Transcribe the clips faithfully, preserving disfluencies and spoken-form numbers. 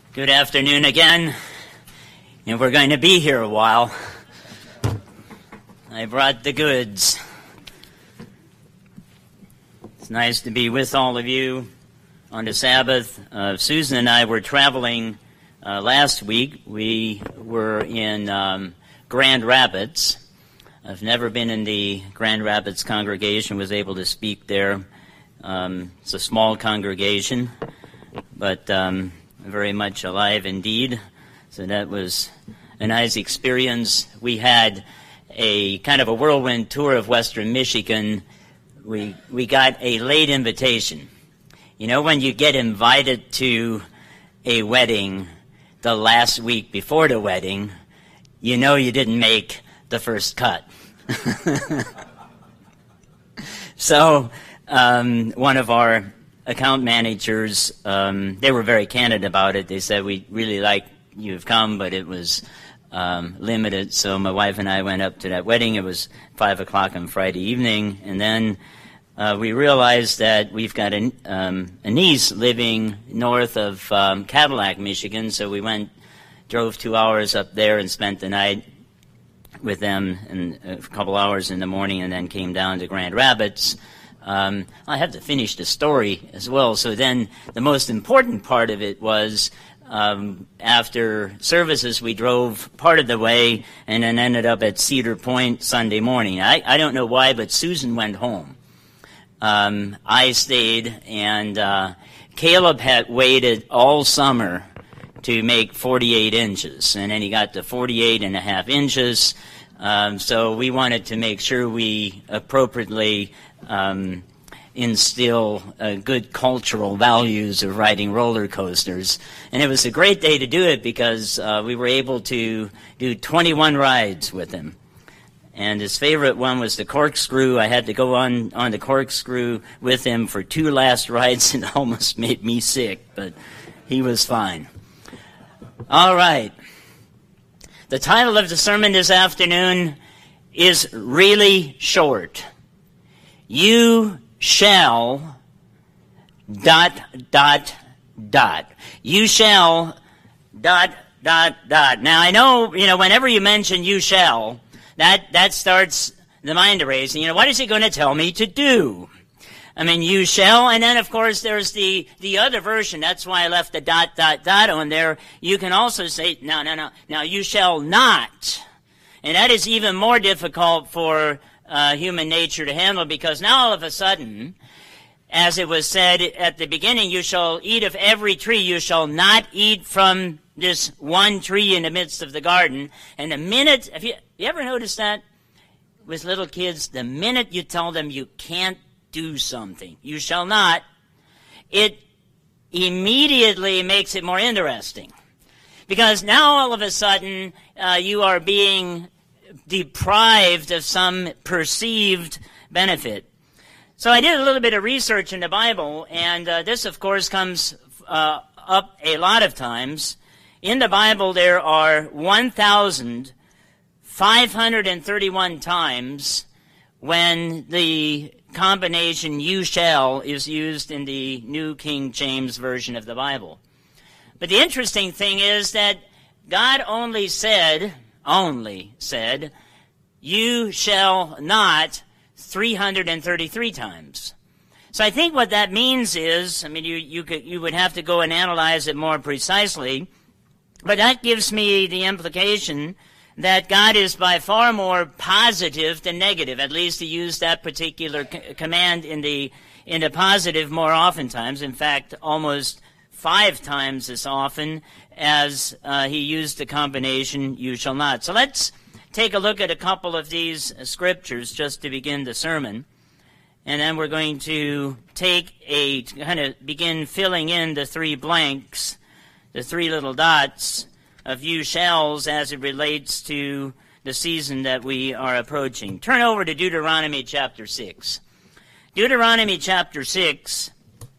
Good afternoon again, and we're going to be here a while. I brought the goods. It's nice to be with all of you on the Sabbath. Uh, Susan and I were traveling uh, last week. We were in um, Grand Rapids. I've never been in the Grand Rapids congregation, was able to speak there. Um, it's a small congregation, but um, very much alive indeed. So that was a nice experience. We had a kind of a whirlwind tour of Western Michigan. We we got a late invitation. You know, when you get invited to a wedding the last week before the wedding, you know you didn't make the first cut. So um, one of our account managers, um, they were very candid about it. They said, we really like you've come, but it was um, limited. So my wife and I went up to that wedding. It was five o'clock on Friday evening. And then uh, we realized that we've got a, um, a niece living north of um, Cadillac, Michigan. So we went, drove two hours up there and spent the night with them in a couple hours in the morning, and then came down to Grand Rapids. Um, I have to finish the story as well. So then the most important part of it was um, after services, we drove part of the way and then ended up at Cedar Point Sunday morning. I, I don't know why, but Susan went home. Um, I stayed, and uh, Caleb had waited all summer to make forty-eight inches, and then he got to forty-eight and a half inches. Um, so we wanted to make sure we appropriately um, instill uh, good cultural values of riding roller coasters. And it was a great day to do it because uh, we were able to do twenty-one rides with him. And his favorite one was the corkscrew. I had to go on, on the corkscrew with him for two last rides, and it almost made me sick, but he was fine. All right. The title of the sermon this afternoon is really short. You shall dot, dot, dot. You shall dot, dot, dot. Now, I know, you know, whenever you mention you shall, that, that starts the mind erasing. You know, what is he going to tell me to do? I mean, you shall, and then, of course, there's the, the other version. That's why I left the dot, dot, dot on there. You can also say, no, no, no, now you shall not. And that is even more difficult for uh, human nature to handle, because now all of a sudden, as it was said at the beginning, you shall eat of every tree. You shall not eat from this one tree in the midst of the garden. And the minute, have you, you ever noticed that with little kids? The minute you tell them you can't do something, you shall not, it immediately makes it more interesting. Because now all of a sudden uh, you are being deprived of some perceived benefit. So I did a little bit of research in the Bible, and uh, this of course comes uh, up a lot of times. In the Bible there are one thousand five hundred thirty-one times when the combination you shall is used in the New King James Version of the Bible. But the interesting thing is that God only said, only said, you shall not three hundred thirty-three times. So I think what that means is, I mean, you, you could, you would have to go and analyze it more precisely, but that gives me the implication that God is by far more positive than negative. At least he used that particular c- command in the in the positive more oftentimes. In fact, almost five times as often as uh, he used the combination you shall not. So let's take a look at a couple of these uh, scriptures just to begin the sermon. And then we're going to take a kind of begin filling in the three blanks, the three little dots of you shalls as it relates to the season that we are approaching. Turn over to Deuteronomy chapter six. Deuteronomy chapter six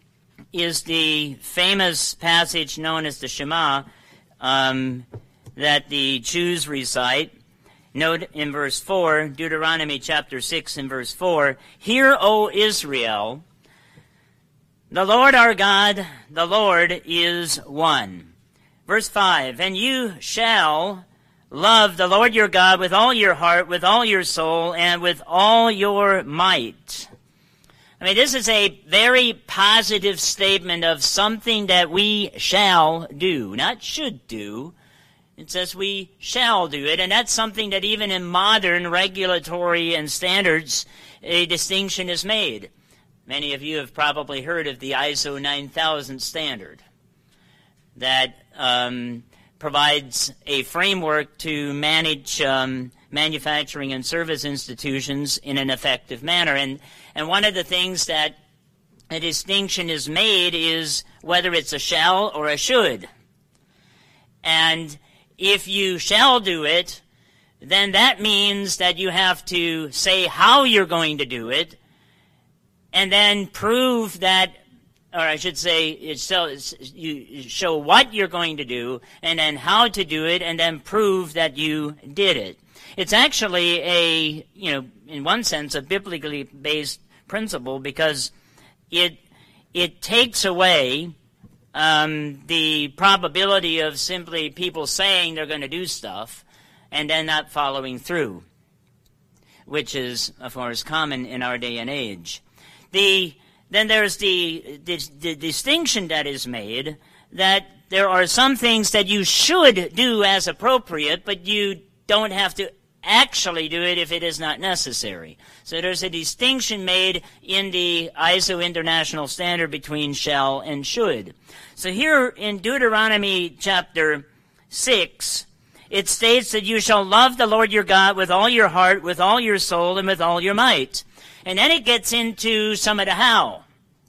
is the famous passage known as the Shema um, that the Jews recite. Note in verse four, Deuteronomy chapter six and verse four, Hear, O Israel, the Lord our God, the Lord is one. Verse five, and you shall love the Lord your God with all your heart, with all your soul, and with all your might. I mean, this is a very positive statement of something that we shall do, not should do. It says we shall do it, and that's something that even in modern regulatory and standards, a distinction is made. Many of you have probably heard of the I S O nine thousand standard that um, provides a framework to manage um, manufacturing and service institutions in an effective manner. And, and one of the things that a distinction is made is whether it's a shall or a should. And if you shall do it, then that means that you have to say how you're going to do it, and then prove that, or I should say, it's so, it's, you show what you're going to do, and then how to do it, and then prove that you did it. It's actually a, you know, in one sense, a biblically based principle, because it it takes away um, the probability of simply people saying they're going to do stuff and then not following through, which is, of course, common in our day and age. The then there's the, the the distinction that is made that there are some things that you should do as appropriate, but you don't have to actually do it if it is not necessary. So there's a distinction made in the I S O International Standard between shall and should. So here in Deuteronomy chapter six, it states that you shall love the Lord your God with all your heart, with all your soul, and with all your might. And then it gets into some of the how.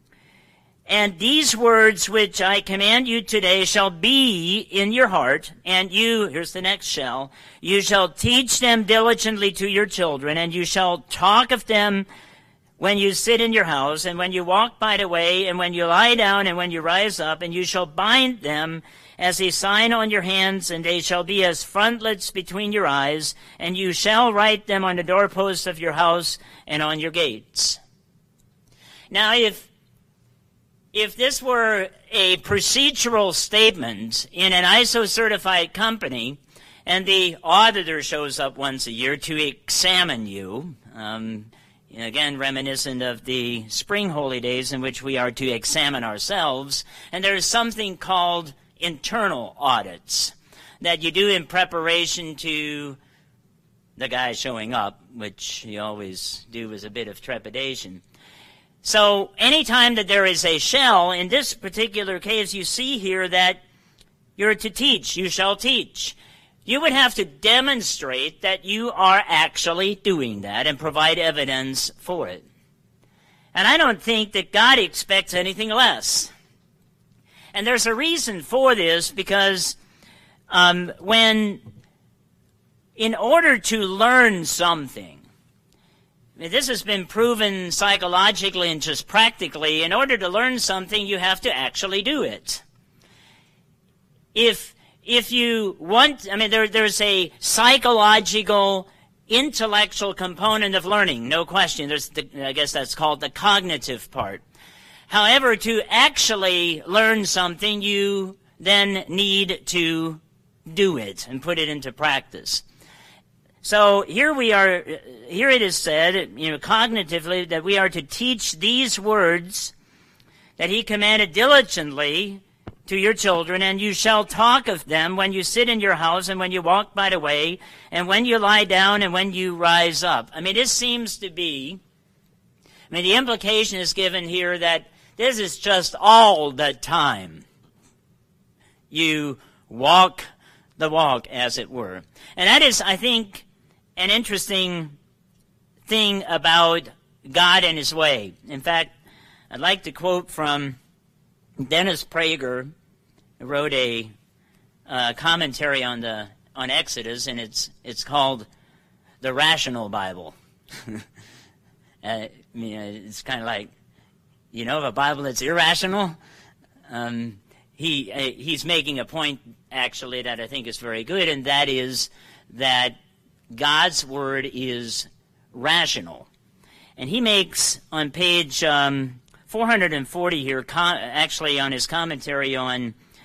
And these words which I command you today shall be in your heart, and you, here's the next shall, you shall teach them diligently to your children, and you shall talk of them when you sit in your house, and when you walk by the way, and when you lie down, and when you rise up, and you shall bind them as a sign on your hands, and they shall be as frontlets between your eyes, and you shall write them on the doorposts of your house and on your gates. Now, if If this were a procedural statement in an I S O-certified company, and the auditor shows up once a year to examine you, um, again reminiscent of the spring holy days in which we are to examine ourselves, and there is something called internal audits that you do in preparation to the guy showing up, which you always do with a bit of trepidation. So anytime that there is a shall, in this particular case, you see here that you're to teach, you shall teach. You would have to demonstrate that you are actually doing that and provide evidence for it. And I don't think that God expects anything less. And there's a reason for this, because um, when, in order to learn something, this has been proven psychologically and just practically. In order to learn something, you have to actually do it. If if you want, I mean, there there's a psychological, intellectual component of learning, no question. There's, the, I guess that's called the cognitive part. However, to actually learn something, you then need to do it and put it into practice. So here we are, here it is said, you know, cognitively, that we are to teach these words that he commanded diligently to your children, and you shall talk of them when you sit in your house, and when you walk by the way, and when you lie down, and when you rise up. I mean, this seems to be, I mean, the implication is given here that this is just all the time. You walk the walk, as it were. And that is, I think, an interesting thing about God and his way. In fact, I'd like to quote from Dennis Prager, who wrote a uh, commentary on the on Exodus, and it's it's called The Rational Bible. uh, I mean, it's kind of like, you know, a Bible that's irrational. Um, he uh, he's making a point, actually, that I think is very good, and that is that God's word is rational. And he makes on page um, four hundred forty here, com- actually on his commentary on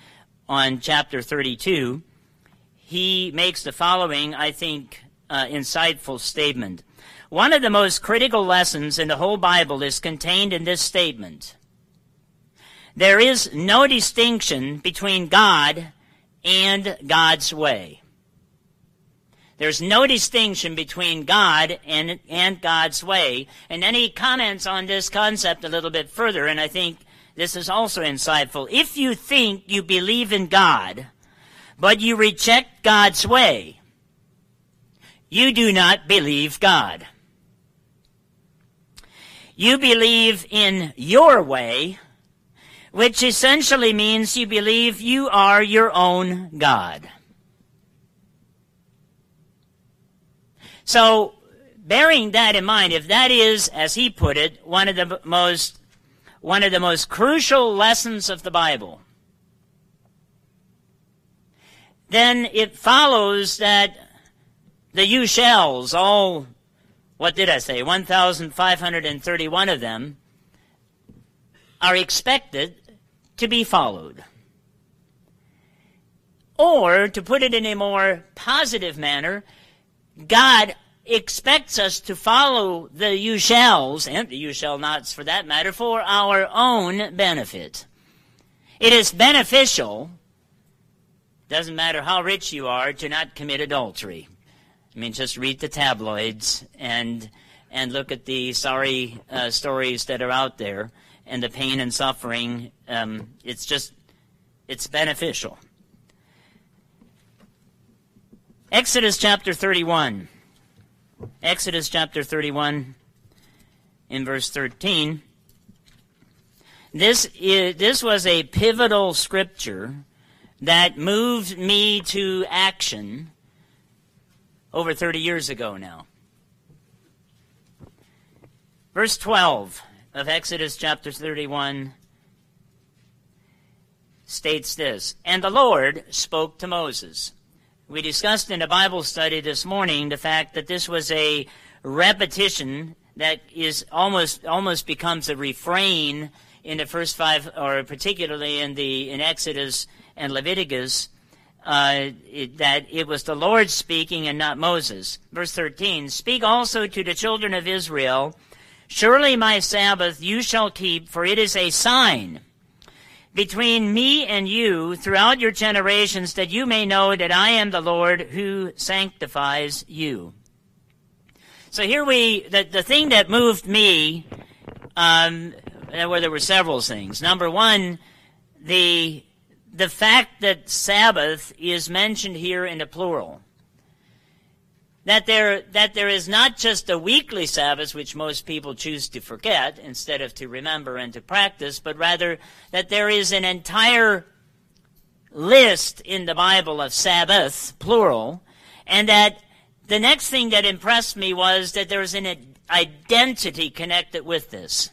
on chapter thirty-two, he makes the following, I think, uh, insightful statement. One of the most critical lessons in the whole Bible is contained in this statement. There is no distinction between God and God's way. There's no distinction between God and, and God's way. And then he comments on this concept a little bit further, and I think this is also insightful. If you think you believe in God, but you reject God's way, you do not believe God. You believe in your way, which essentially means you believe you are your own God. So, bearing that in mind, if that is, as he put it, one of the most one of the most crucial lessons of the Bible, then it follows that the you shalls, all, what did I say, one thousand five hundred thirty-one of them, are expected to be followed. Or, to put it in a more positive manner, God expects us to follow the you shalls, and the you shall nots for that matter, for our own benefit. It is beneficial, doesn't matter how rich you are, to not commit adultery. I mean, just read the tabloids and and look at the sorry uh, stories that are out there and the pain and suffering. Um, it's just, it's beneficial. Exodus chapter thirty-one. Exodus chapter thirty-one in verse thirteen. This is, this was a pivotal scripture that moved me to action over thirty years ago now. Verse twelve of Exodus chapter thirty-one states this, "And the Lord spoke to Moses." We discussed in a Bible study this morning the fact that this was a repetition that is almost almost becomes a refrain in the first five, or particularly in the in Exodus and Leviticus, uh, it, that it was the Lord speaking and not Moses. Verse thirteen, "Speak also to the children of Israel, surely my Sabbath you shall keep, for it is a sign between me and you throughout your generations, that you may know that I am the Lord who sanctifies you." So here we, the, the thing that moved me, um, well, there were several things. Number one, the the fact that Sabbath is mentioned here in the plural. That there, that there is not just a weekly Sabbath, which most people choose to forget instead of to remember and to practice, but rather that there is an entire list in the Bible of Sabbaths, plural, and that the next thing that impressed me was that there's an identity connected with this.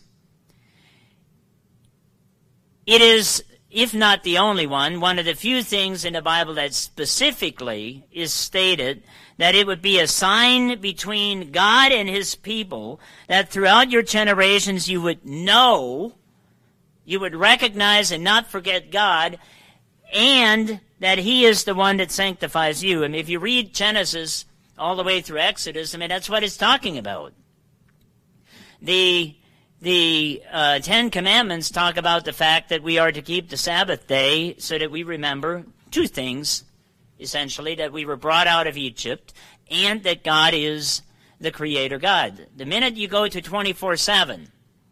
It is, if not the only one, one of the few things in the Bible that specifically is stated that it would be a sign between God and his people, that throughout your generations you would know, you would recognize and not forget God, and that he is the one that sanctifies you. I mean, if you read Genesis all the way through Exodus, I mean, that's what it's talking about. The The uh, Ten Commandments talk about the fact that we are to keep the Sabbath day so that we remember two things, essentially, that we were brought out of Egypt and that God is the Creator God. The minute you go to twenty-four seven,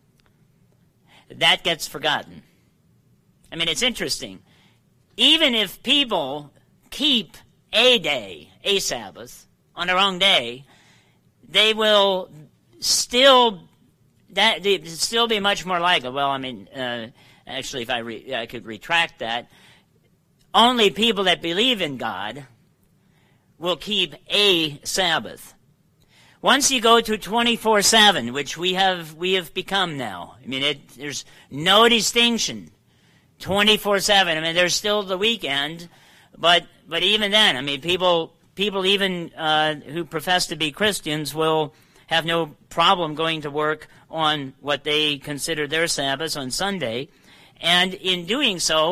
that gets forgotten. I mean, it's interesting. Even if people keep a day, a Sabbath, on their own day, they will still... That it'd still be much more likely. Well, I mean, uh, actually, if I re, I could retract that, only people that believe in God will keep a Sabbath. Once you go to twenty-four seven, which we have we have become now, I mean, it, there's no distinction. twenty-four seven. I mean, there's still the weekend, but but even then, I mean, people people even uh, who profess to be Christians will have no problem going to work on what they consider their Sabbath on Sunday. And in doing so,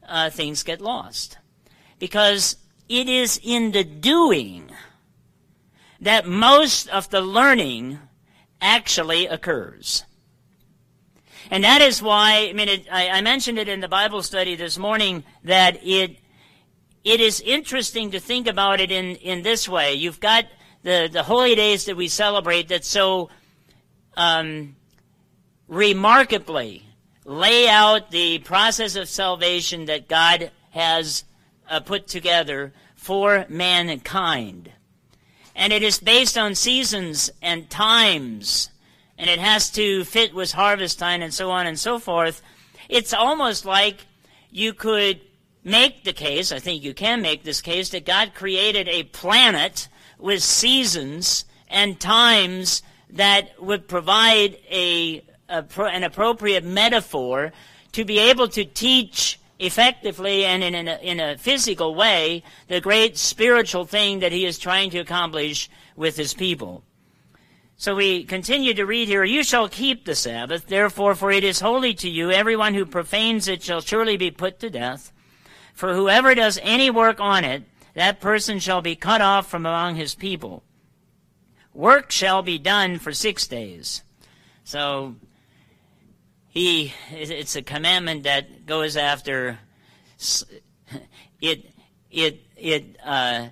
uh, things get lost. Because it is in the doing that most of the learning actually occurs. And that is why, I mean, it, I, I mentioned it in the Bible study this morning, that it it is interesting to think about it in, in this way. You've got the, the holy days that we celebrate that so um, remarkably lay out the process of salvation that God has uh, put together for mankind. And it is based on seasons and times, and it has to fit with harvest time and so on and so forth. It's almost like you could make the case, I think you can make this case, that God created a planet with seasons and times that would provide a, a an appropriate metaphor to be able to teach effectively and in a, in a physical way the great spiritual thing that he is trying to accomplish with his people. So we continue to read here, "You shall keep the Sabbath, therefore, for it is holy to you. Everyone who profanes it shall surely be put to death. For whoever does any work on it, that person shall be cut off from among his people. Work shall be done for six days." So he, it's a commandment that goes after it. It it uh,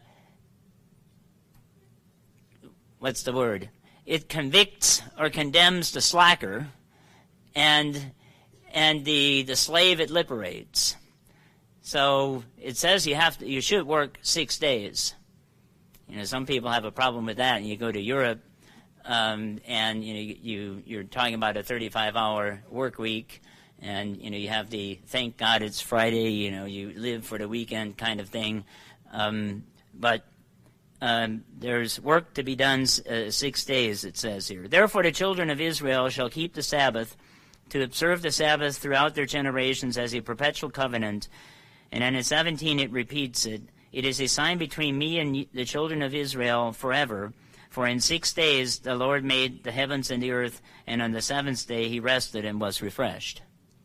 what's the word? It convicts or condemns the slacker, and and the the slave it liberates. So it says you have to, you should work six days. You know, some people have a problem with that. And you go to Europe, um, and you know you you're talking about a thirty-five hour work week, and you know you have the thank God it's Friday. You know, you live for the weekend kind of thing. Um, but um, there's work to be done uh, six days. It says here. "Therefore, the children of Israel shall keep the Sabbath, to observe the Sabbath throughout their generations as a perpetual covenant." And then in seventeen it repeats it. "It is a sign between me and the children of Israel forever. For in six days the Lord made the heavens and the earth, and on the seventh day he rested and was refreshed."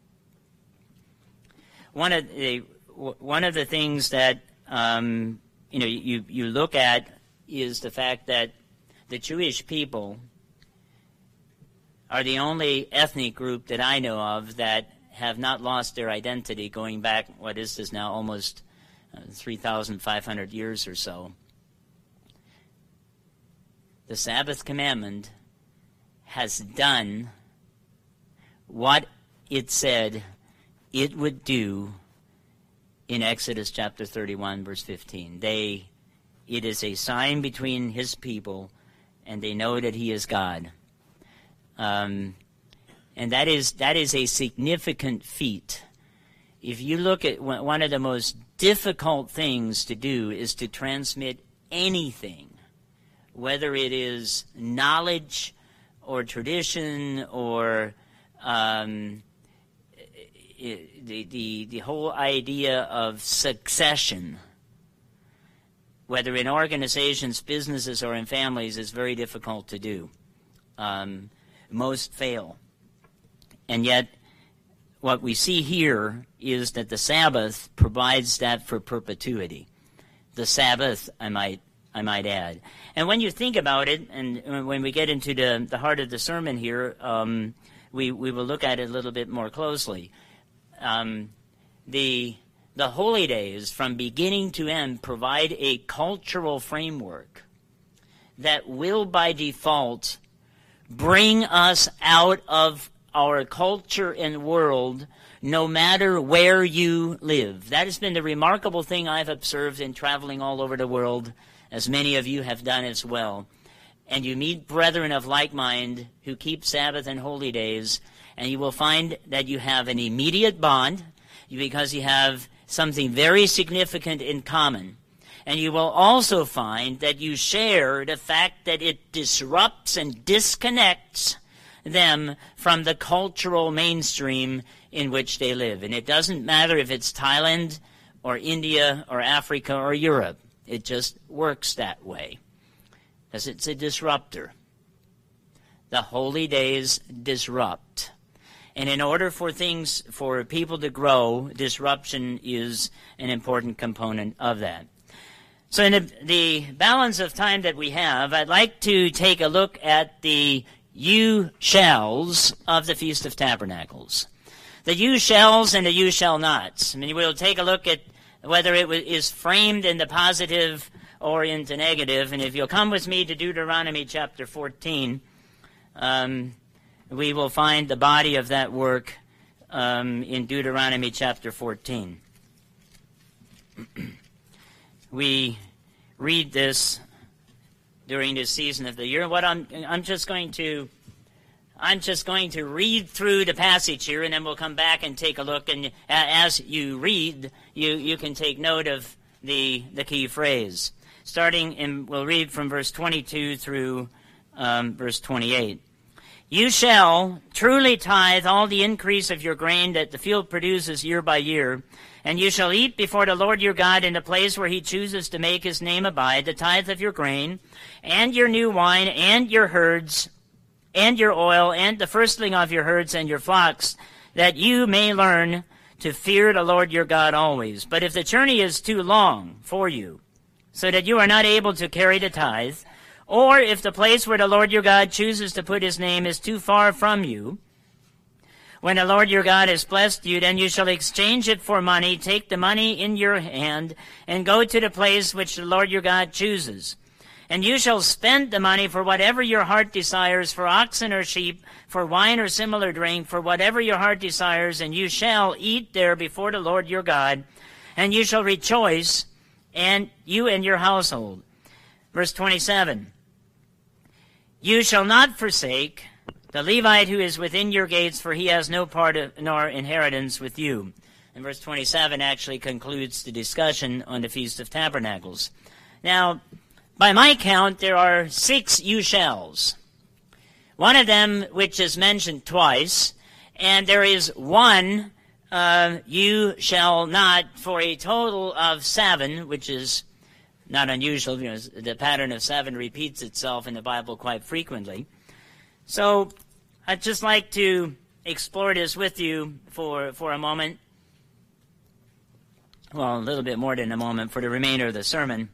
One of the one of the things that um, you know you you look at is the fact that the Jewish people are the only ethnic group that I know of that have not lost their identity, going back, what is this now, almost uh, three thousand five hundred years or so. The Sabbath commandment has done what it said it would do in Exodus chapter thirty-one, verse fifteen. They, it is a sign between his people, and they know that he is God. Um, And that is that is a significant feat. If you look at one of the most difficult things to do is to transmit anything, whether it is knowledge or tradition or um, the, the, the whole idea of succession, whether in organizations, businesses, or in families, is very difficult to do. Um, most fail. And yet, what we see here is that the Sabbath provides that for perpetuity. The Sabbath, I might I might add. And when you think about it, and when we get into the, the heart of the sermon here, um, we, we will look at it a little bit more closely. Um, the, the holy days, from beginning to end, provide a cultural framework that will, by default, bring us out of our culture and world, no matter where you live. That has been the remarkable thing I've observed in traveling all over the world, as many of you have done as well. And you meet brethren of like mind who keep Sabbath and holy days, and you will find that you have an immediate bond because you have something very significant in common. And you will also find that you share the fact that it disrupts and disconnects them from the cultural mainstream in which they live. And it doesn't matter if it's Thailand or India or Africa or Europe. It just works that way, because it's a disruptor. The holy days disrupt. And in order for things, for people to grow, disruption is an important component of that. So in the, the balance of time that we have, I'd like to take a look at the you shalls of the Feast of Tabernacles. The you shalls and the you shall nots. I mean, we'll take a look at whether it is framed in the positive or into negative. And if you'll come with me to Deuteronomy chapter fourteen, um, we will find the body of that work um, in Deuteronomy chapter fourteen. We read this during this season of the year. What I'm I'm just going to I'm just going to read through the passage here, and then we'll come back and take a look. And as you read, you you can take note of the the key phrase. Starting in, we'll read from verse twenty-two through um, verse twenty-eight. You shall truly tithe all the increase of your grain that the field produces year by year, and you shall eat before the Lord your God in the place where he chooses to make his name abide, the tithe of your grain, and your new wine, and your herds, and your oil, and the firstling of your herds and your flocks, that you may learn to fear the Lord your God always. But if the journey is too long for you, so that you are not able to carry the tithe, or if the place where the Lord your God chooses to put his name is too far from you, when the Lord your God has blessed you, then you shall exchange it for money, take the money in your hand, and go to the place which the Lord your God chooses. And you shall spend the money for whatever your heart desires, for oxen or sheep, for wine or similar drink, for whatever your heart desires, and you shall eat there before the Lord your God, and you shall rejoice, and you and your household. Verse twenty-seven. You shall not forsake the Levite who is within your gates, for he has no part of, nor inheritance with you. And verse twenty-seven actually concludes the discussion on the Feast of Tabernacles. Now, by my count, there are six you shalls. One of them which is mentioned twice, and there is one uh, you shall not, for a total of seven, which is not unusual. You know, the pattern of seven repeats itself in the Bible quite frequently. So I'd just like to explore this with you for, for a moment. Well, a little bit more than a moment for the remainder of the sermon.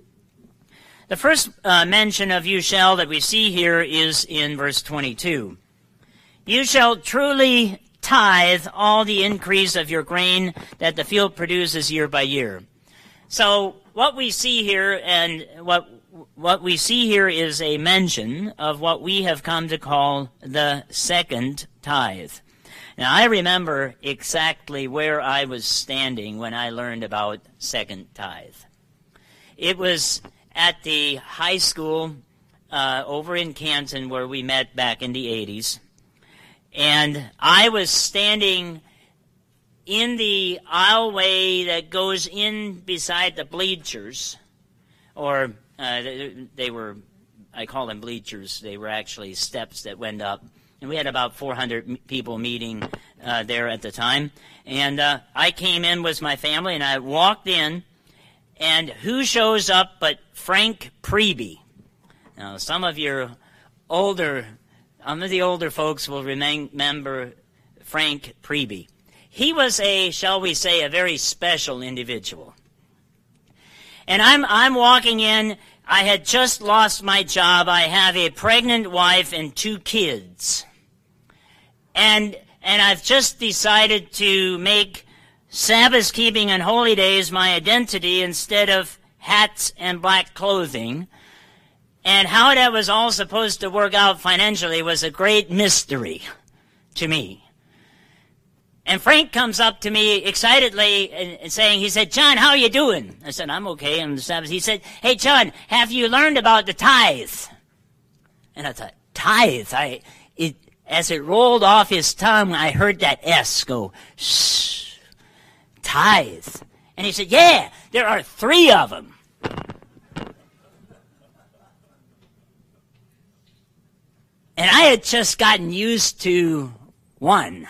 The first uh, mention of you shall that we see here is in verse twenty-two. You shall truly tithe all the increase of your grain that the field produces year by year. So what we see here, and what what we see here is a mention of what we have come to call the second tithe. Now, I remember exactly where I was standing when I learned about second tithe. It was at the high school uh, over in Canton where we met back in the eighties. And I was standing in the aisleway that goes in beside the bleachers, or uh, they were, I call them bleachers, they were actually steps that went up. And we had about four hundred people meeting uh, there at the time. And uh, I came in with my family, and I walked in, and who shows up but Frank Preby? Now, some of your older, some of the older folks will remember Frank Preby. He was a, shall we say, a very special individual. And I'm I'm walking in. I had just lost my job. I have a pregnant wife and two kids. And and I've just decided to make Sabbath keeping and holy days my identity instead of hats and black clothing. And how that was all supposed to work out financially was a great mystery to me. And Frank comes up to me excitedly and saying, he said, John, how are you doing? I said, I'm okay on the Sabbath. He said, hey, John, have you learned about the tithe? And I thought, tithe? I, it, as it rolled off his tongue, I heard that S go, shh, tithe. And he said, yeah, there are three of them. And I had just gotten used to one.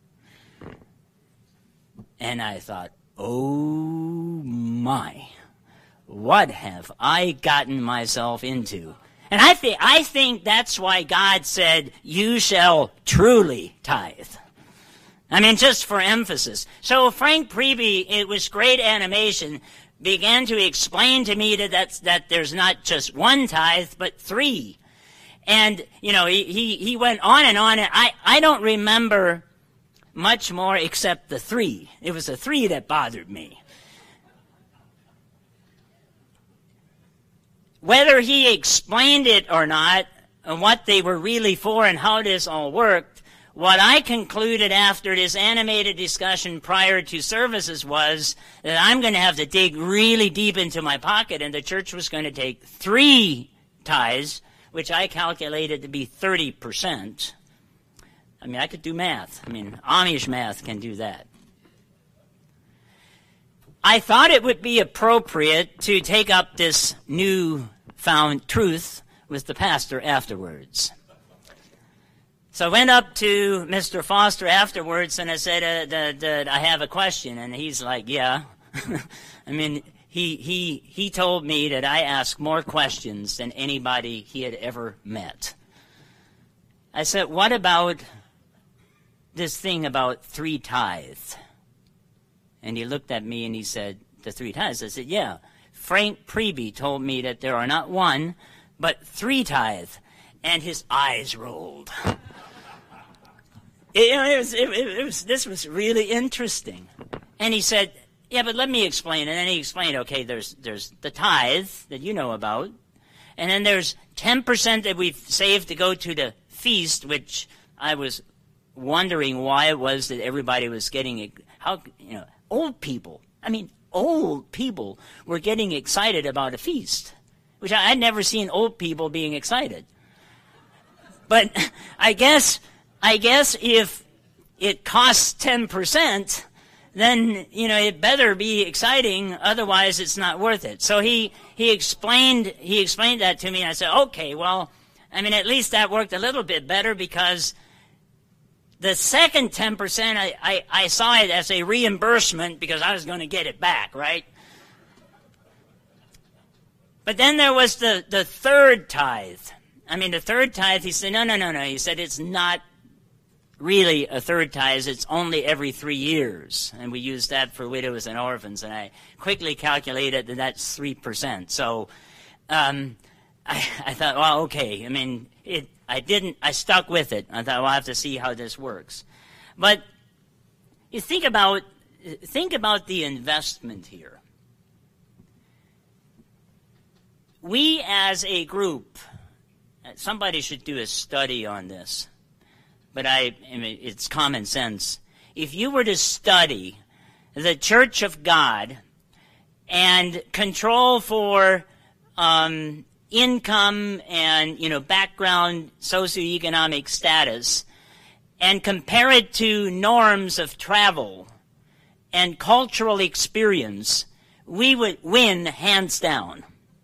And I thought, oh my, what have I gotten myself into? And I think I think that's why God said, you shall truly tithe. I mean, just for emphasis. So Frank Preby, it was great animation, began to explain to me that that's, that there's not just one tithe, but three. And, you know, he, he, he went on and on, and I, I don't remember much more except the three. It was the three that bothered me. Whether he explained it or not, and what they were really for and how this all worked, what I concluded after this animated discussion prior to services was that I'm going to have to dig really deep into my pocket, and the church was going to take three tithes, which I calculated to be thirty percent. I mean, I could do math. I mean, Amish math can do that. I thought it would be appropriate to take up this new found truth with the pastor afterwards. So I went up to Mister Foster afterwards, and I said, uh, that, that I have a question. And he's like, yeah. I mean, he, he, he told me that I asked more questions than anybody he had ever met. I said, what about this thing about three tithes? And he looked at me and he said, the three tithes? I said, yeah. Frank Preby told me that there are not one, but three tithe. And his eyes rolled. It, it, was, it, it was, this was really interesting. And he said, yeah, but let me explain. And then he explained, okay, there's, there's the tithe that you know about, and then there's ten percent that we've saved to go to the feast, which I was wondering why it was that everybody was getting it. How, you know, old people, I mean, old people were getting excited about a feast, which I, I'd never seen old people being excited. But I guess... I guess if it costs ten percent, then, you know, it better be exciting, otherwise it's not worth it. So he, he explained he explained that to me, and I said, okay, well, I mean, at least that worked a little bit better, because the second ten percent, I, I, I saw it as a reimbursement because I was going to get it back, right? But then there was the, the third tithe. I mean, the third tithe, he said, no, no, no, no. He said, it's not really a third tithe, it's only every three years. And we use that for widows and orphans. And I quickly calculated that that's three percent. So um, I, I thought, well, okay. I mean, it, I didn't, I stuck with it. I thought, well, I'll have to see how this works. But you think about, think about the investment here. We as a group, somebody should do a study on this. But I, I mean, it's common sense. If you were to study the Church of God and control for um, income and, you know, background socioeconomic status, and compare it to norms of travel and cultural experience, we would win hands down.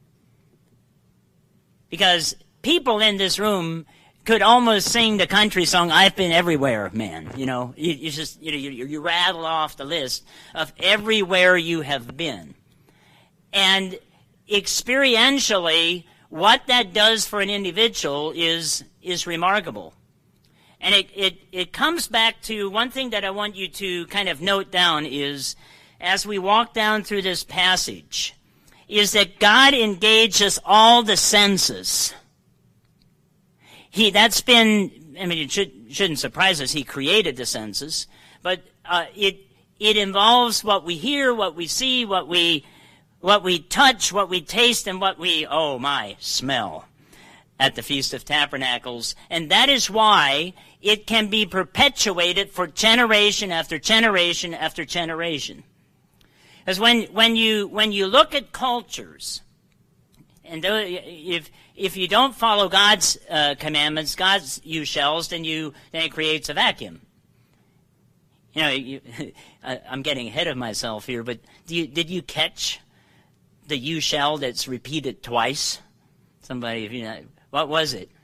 Because people in this room could almost sing the country song, I've been everywhere, man. You know, you, you just, you know, you, you rattle off the list of everywhere you have been. And experientially, what that does for an individual is, is remarkable. And it, it, it comes back to one thing that I want you to kind of note down is, as we walk down through this passage, is that God engages all the senses. He, that's been, I mean, it should, shouldn't surprise us. He created the senses, but uh, it it involves what we hear, what we see, what we what we touch, what we taste, and what we, oh my, smell at the Feast of Tabernacles. And that is why it can be perpetuated for generation after generation after generation. Because when when you when you look at cultures, and if if you don't follow God's uh, commandments, God's you shells, then you then it creates a vacuum. You know, you, I, I'm getting ahead of myself here, but do you, did you catch the you shall that's repeated twice? Somebody, you know, what was it?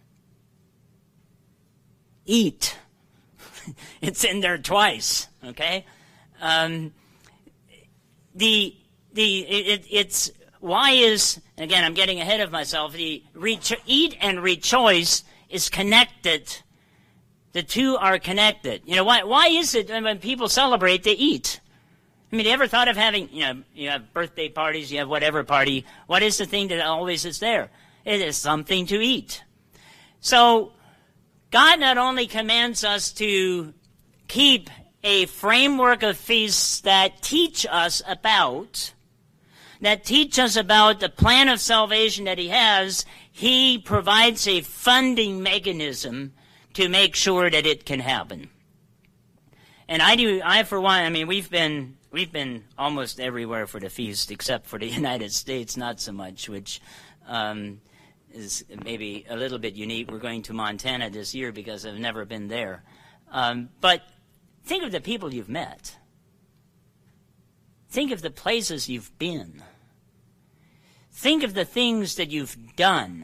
Eat. It's in there twice. Okay. Um, the the it, it's. Why is, again, I'm getting ahead of myself, the rejo- eat and rejoice is connected The two are connected. You know, why, why is it when people celebrate, they eat? I mean, you ever thought of having, you know, you have birthday parties, you have whatever party. What is the thing that always is there? It is something to eat. So, God not only commands us to keep a framework of feasts that teach us about, that teach us about the plan of salvation that He has, He provides a funding mechanism to make sure that it can happen. And I do, I for one, I mean, we've been, we've been almost everywhere for the feast except for the United States, not so much, which um, is maybe a little bit unique. We're going to Montana this year because I've never been there. Um, but think of the people you've met. Think of the places you've been. Think of the things that you've done.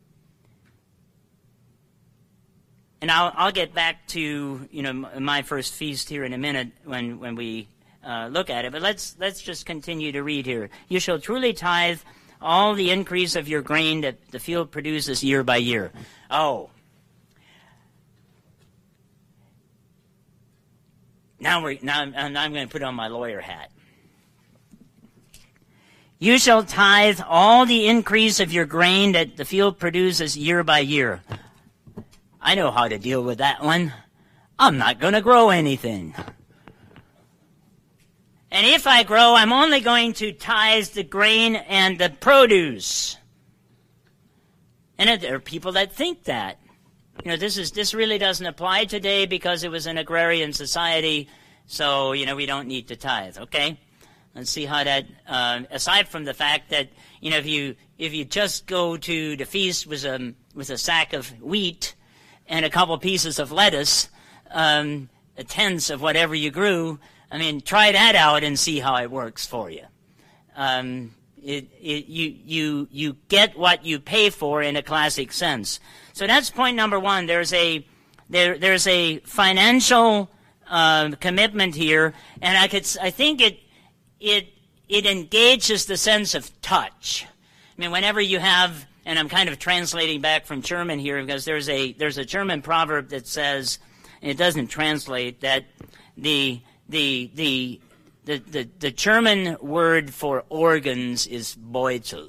And I'll, I'll get back to, you know, my first feast here in a minute when, when we uh, look at it. But let's let's just continue to read here. You shall truly tithe all the increase of your grain that the field produces year by year. Oh. Now we're now I'm, now I'm going to put on my lawyer hat. You shall tithe all the increase of your grain that the field produces year by year. I know how to deal with that one. I'm not going to grow anything. And if I grow, I'm only going to tithe the grain and the produce. And there are people that think that. You know, this is this really doesn't apply today because it was an agrarian society, so, you know, we don't need to tithe, okay? Let's see how that, uh, aside from the fact that, you know, if you if you just go to the feast with a, with a sack of wheat and a couple pieces of lettuce, um, a tenth of whatever you grew, I mean, try that out and see how it works for you. Um, it, it, you, you, you get what you pay for in a classic sense. So that's point number one. There's a, there, there's a financial uh, commitment here, and I could, I think it, it, it engages the sense of touch. I mean, whenever you have, and I'm kind of translating back from German here because there's a there's a German proverb that says, and it doesn't translate, that the the the the the, the German word for organs is Beutel.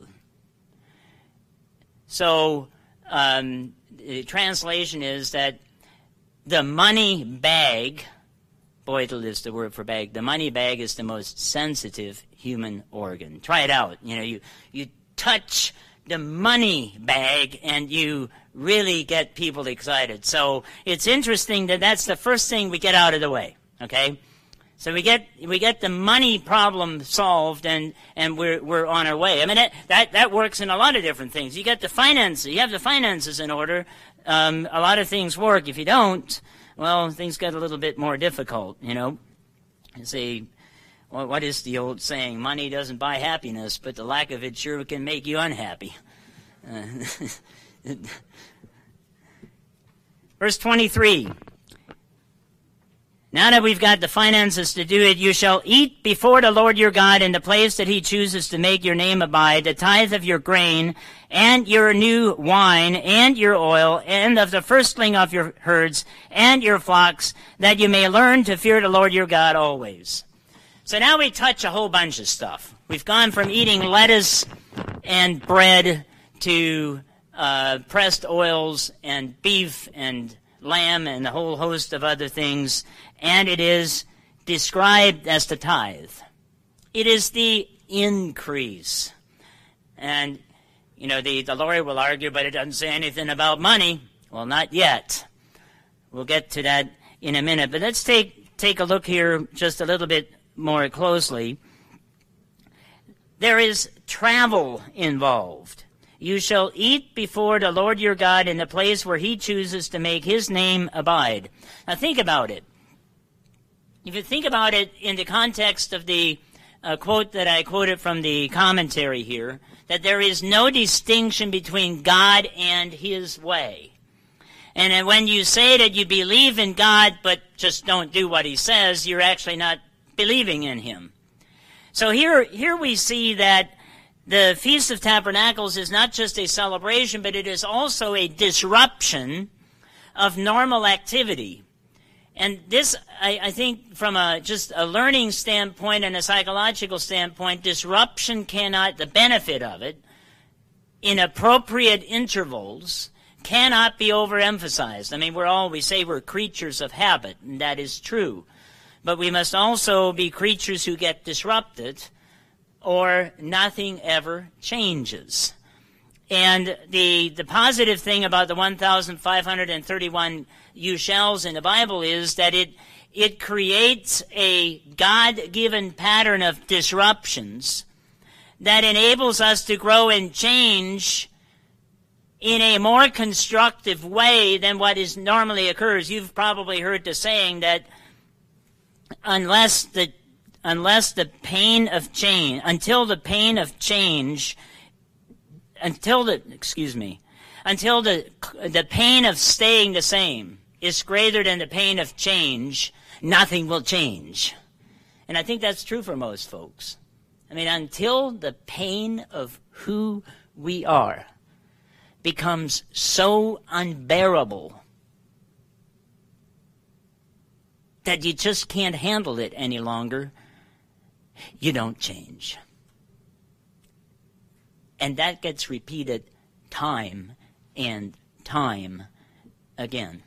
So um, the translation is that the money bag, Beutel is the word for bag, the money bag is the most sensitive human organ. Try it out. You know, you you touch the money bag and you really get people excited. So it's interesting that that's the first thing we get out of the way, okay? So we get we get the money problem solved and, and we're we're on our way. I mean, that, that, that works in a lot of different things. You get the finances, you have the finances in order, um, a lot of things work. If you don't, well, things get a little bit more difficult, you know. You see, well, what is the old saying? Money doesn't buy happiness, but the lack of it sure can make you unhappy. Uh, Verse twenty-three. Now that we've got the finances to do it, you shall eat before the Lord your God in the place that He chooses to make your name abide, the tithe of your grain, and your new wine, and your oil, and of the firstling of your herds, and your flocks, that you may learn to fear the Lord your God always. So now we touch a whole bunch of stuff. We've gone from eating lettuce and bread to uh, pressed oils and beef and lamb and a whole host of other things, and it is described as the tithe. It is the increase. And, you know, the, the lawyer will argue, but it doesn't say anything about money. Well, not yet. We'll get to that in a minute. But let's take, take a look here just a little bit more closely. There is travel involved. You shall eat before the Lord your God in the place where He chooses to make His name abide. Now think about it. If you think about it in the context of the uh, quote that I quoted from the commentary here, that there is no distinction between God and His way. And then when you say that you believe in God but just don't do what He says, you're actually not believing in Him. So here, here we see that the Feast of Tabernacles is not just a celebration, but it is also a disruption of normal activity. And this, I, I think, from a just a learning standpoint and a psychological standpoint, disruption cannot, the benefit of it, in appropriate intervals, cannot be overemphasized. I mean, we're all, we say we're creatures of habit, and that is true. But we must also be creatures who get disrupted, or nothing ever changes. And the the positive thing about the one thousand five hundred thirty-one you shalls in the Bible is that it it creates a God-given pattern of disruptions that enables us to grow and change in a more constructive way than what is normally occurs. You've probably heard the saying that unless the unless the pain of change, until the pain of change, until the excuse me, until the the pain of staying the same is greater than the pain of change, nothing will change. And I think that's true for most folks. I mean, until the pain of who we are becomes so unbearable that you just can't handle it any longer, you don't change. And that gets repeated time and time again.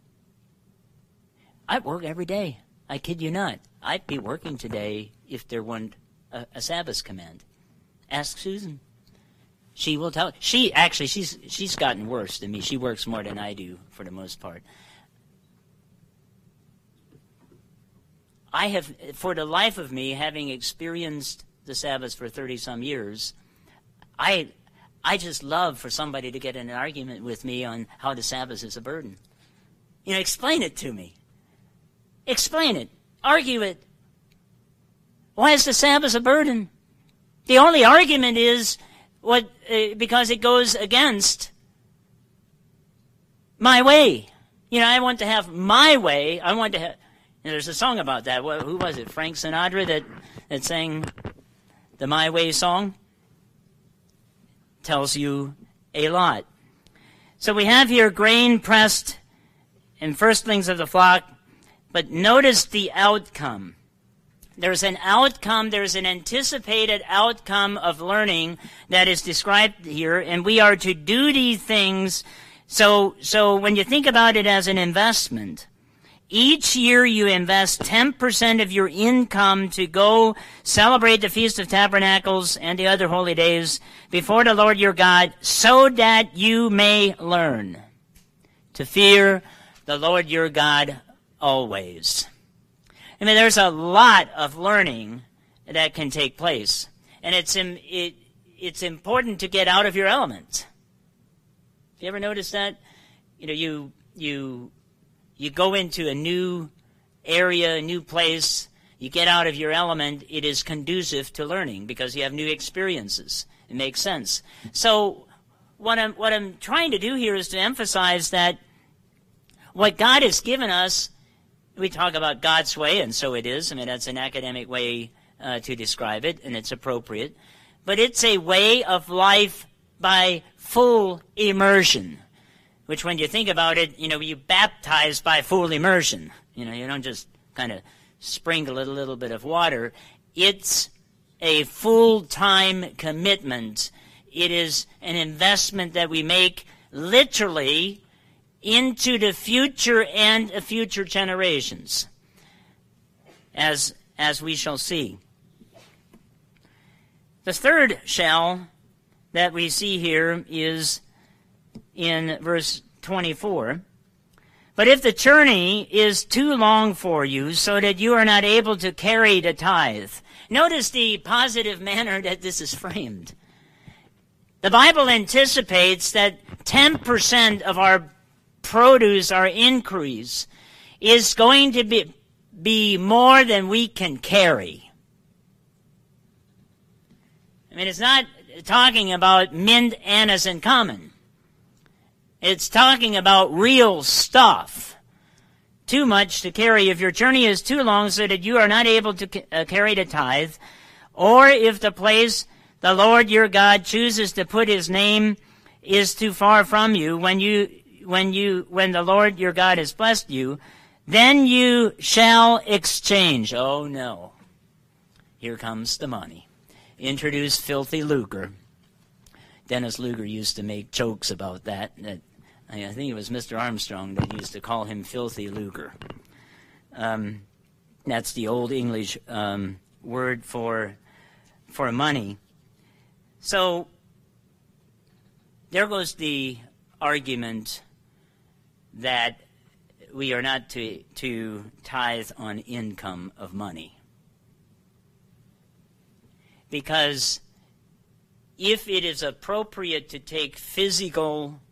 I work every day. I kid you not. I'd be working today if there weren't a, a Sabbath command. Ask Susan. She will tell. She actually, she's she's gotten worse than me. She works more than I do for the most part. I have, for the life of me, having experienced the Sabbath for thirty-some years, I I just love for somebody to get in an argument with me on how the Sabbath is a burden. You know, explain it to me. Explain it. Argue it. Why is the Sabbath a burden? The only argument is what uh, because it goes against my way. You know, I want to have my way. I want to have... And there's a song about that. Well, who was it? Frank Sinatra that, that sang the My Way song? Tells you a lot. So we have here grain pressed and firstlings of the flock, but notice the outcome. There's an outcome, there's an anticipated outcome of learning that is described here, and we are to do these things. So, so when you think about it as an investment, each year you invest ten percent of your income to go celebrate the Feast of Tabernacles and the other holy days before the Lord your God, so that you may learn to fear the Lord your God always. I mean, there's a lot of learning that can take place, and it's it, it's important to get out of your element. You ever notice that? You know, you you. You go into a new area, a new place, you get out of your element, it is conducive to learning because you have new experiences. It makes sense. So what I'm, what I'm trying to do here is to emphasize that what God has given us, we talk about God's way, and so it is. I mean, that's an academic way uh, to describe it, and it's appropriate. But it's a way of life by full immersion, which when you think about it, you know, you baptize by full immersion. You know, you don't just kind of sprinkle a little bit of water. It's a full-time commitment. It is an investment that we make literally into the future and future generations, as, as we shall see. The third shall that we see here is in verse twenty-four. But if the journey is too long for you, so that you are not able to carry the tithe. Notice the positive manner that this is framed. The Bible anticipates that ten percent of our produce, our increase, is going to be, be more than we can carry. I mean, it's not talking about mint, anise, and common. It's talking about real stuff. Too much to carry. If your journey is too long so that you are not able to ca- uh, carry the tithe, or if the place the Lord your God chooses to put his name is too far from you, when you when you, when the Lord your God has blessed you, then you shall exchange. Oh no. Here comes the money. Introduce filthy lucre. Dennis Luger used to make jokes about that. that I think it was Mister Armstrong that used to call him filthy lucre. Um, that's the old English um, word for for money. So there goes the argument that we are not to, to tithe on income of money. Because if it is appropriate to take physical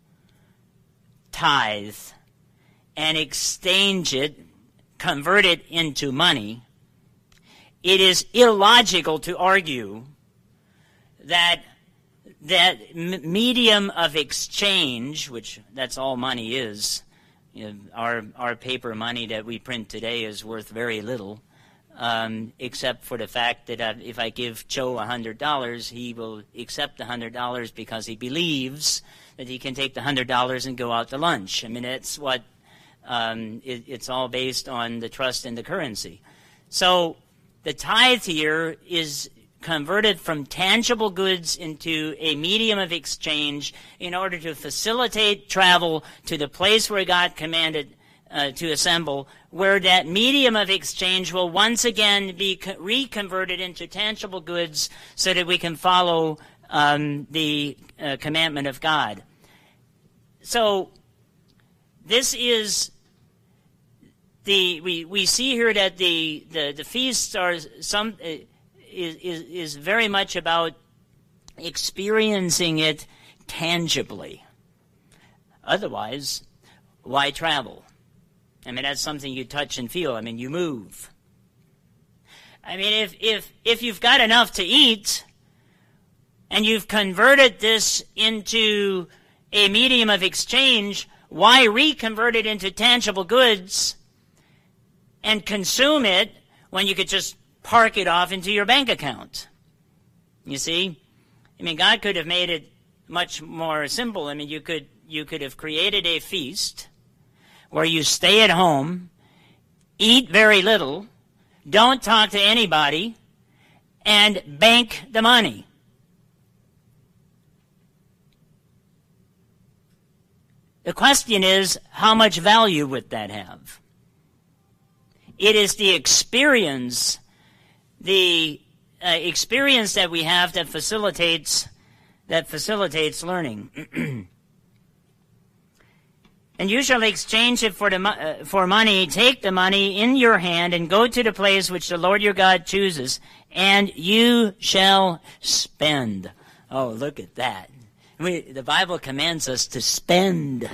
tithe and exchange it, convert it into money, it is illogical to argue that that medium of exchange, which that's all money is, you know, our our paper money that we print today is worth very little, um, except for the fact that uh, if I give Joe a hundred dollars, he will accept the hundred dollars because he believes that he can take the hundred dollars and go out to lunch. I mean, it's what um, it, it's all based on the trust in the currency. So the tithe here is converted from tangible goods into a medium of exchange in order to facilitate travel to the place where God commanded uh, to assemble, where that medium of exchange will once again be co- reconverted into tangible goods so that we can follow um, the uh, commandment of God. So this is the we we see here that the the, the feasts are some. Uh, Is, is, is very much about experiencing it tangibly. Otherwise, why travel? I mean, that's something you touch and feel. I mean, you move. I mean, if, if, if you've got enough to eat and you've converted this into a medium of exchange, why reconvert it into tangible goods and consume it when you could just park it off into your bank account? You see? I mean, God could have made it much more simple. I mean, you could you could have created a feast where you stay at home, eat very little, don't talk to anybody, and bank the money. The question is, how much value would that have? It is the experience The uh, experience that we have that facilitates that facilitates learning. And you shall exchange it for the uh, for money. Take the money in your hand and go to the place which the Lord your God chooses, and you shall spend. Oh, look at that! We, the Bible commands us to spend.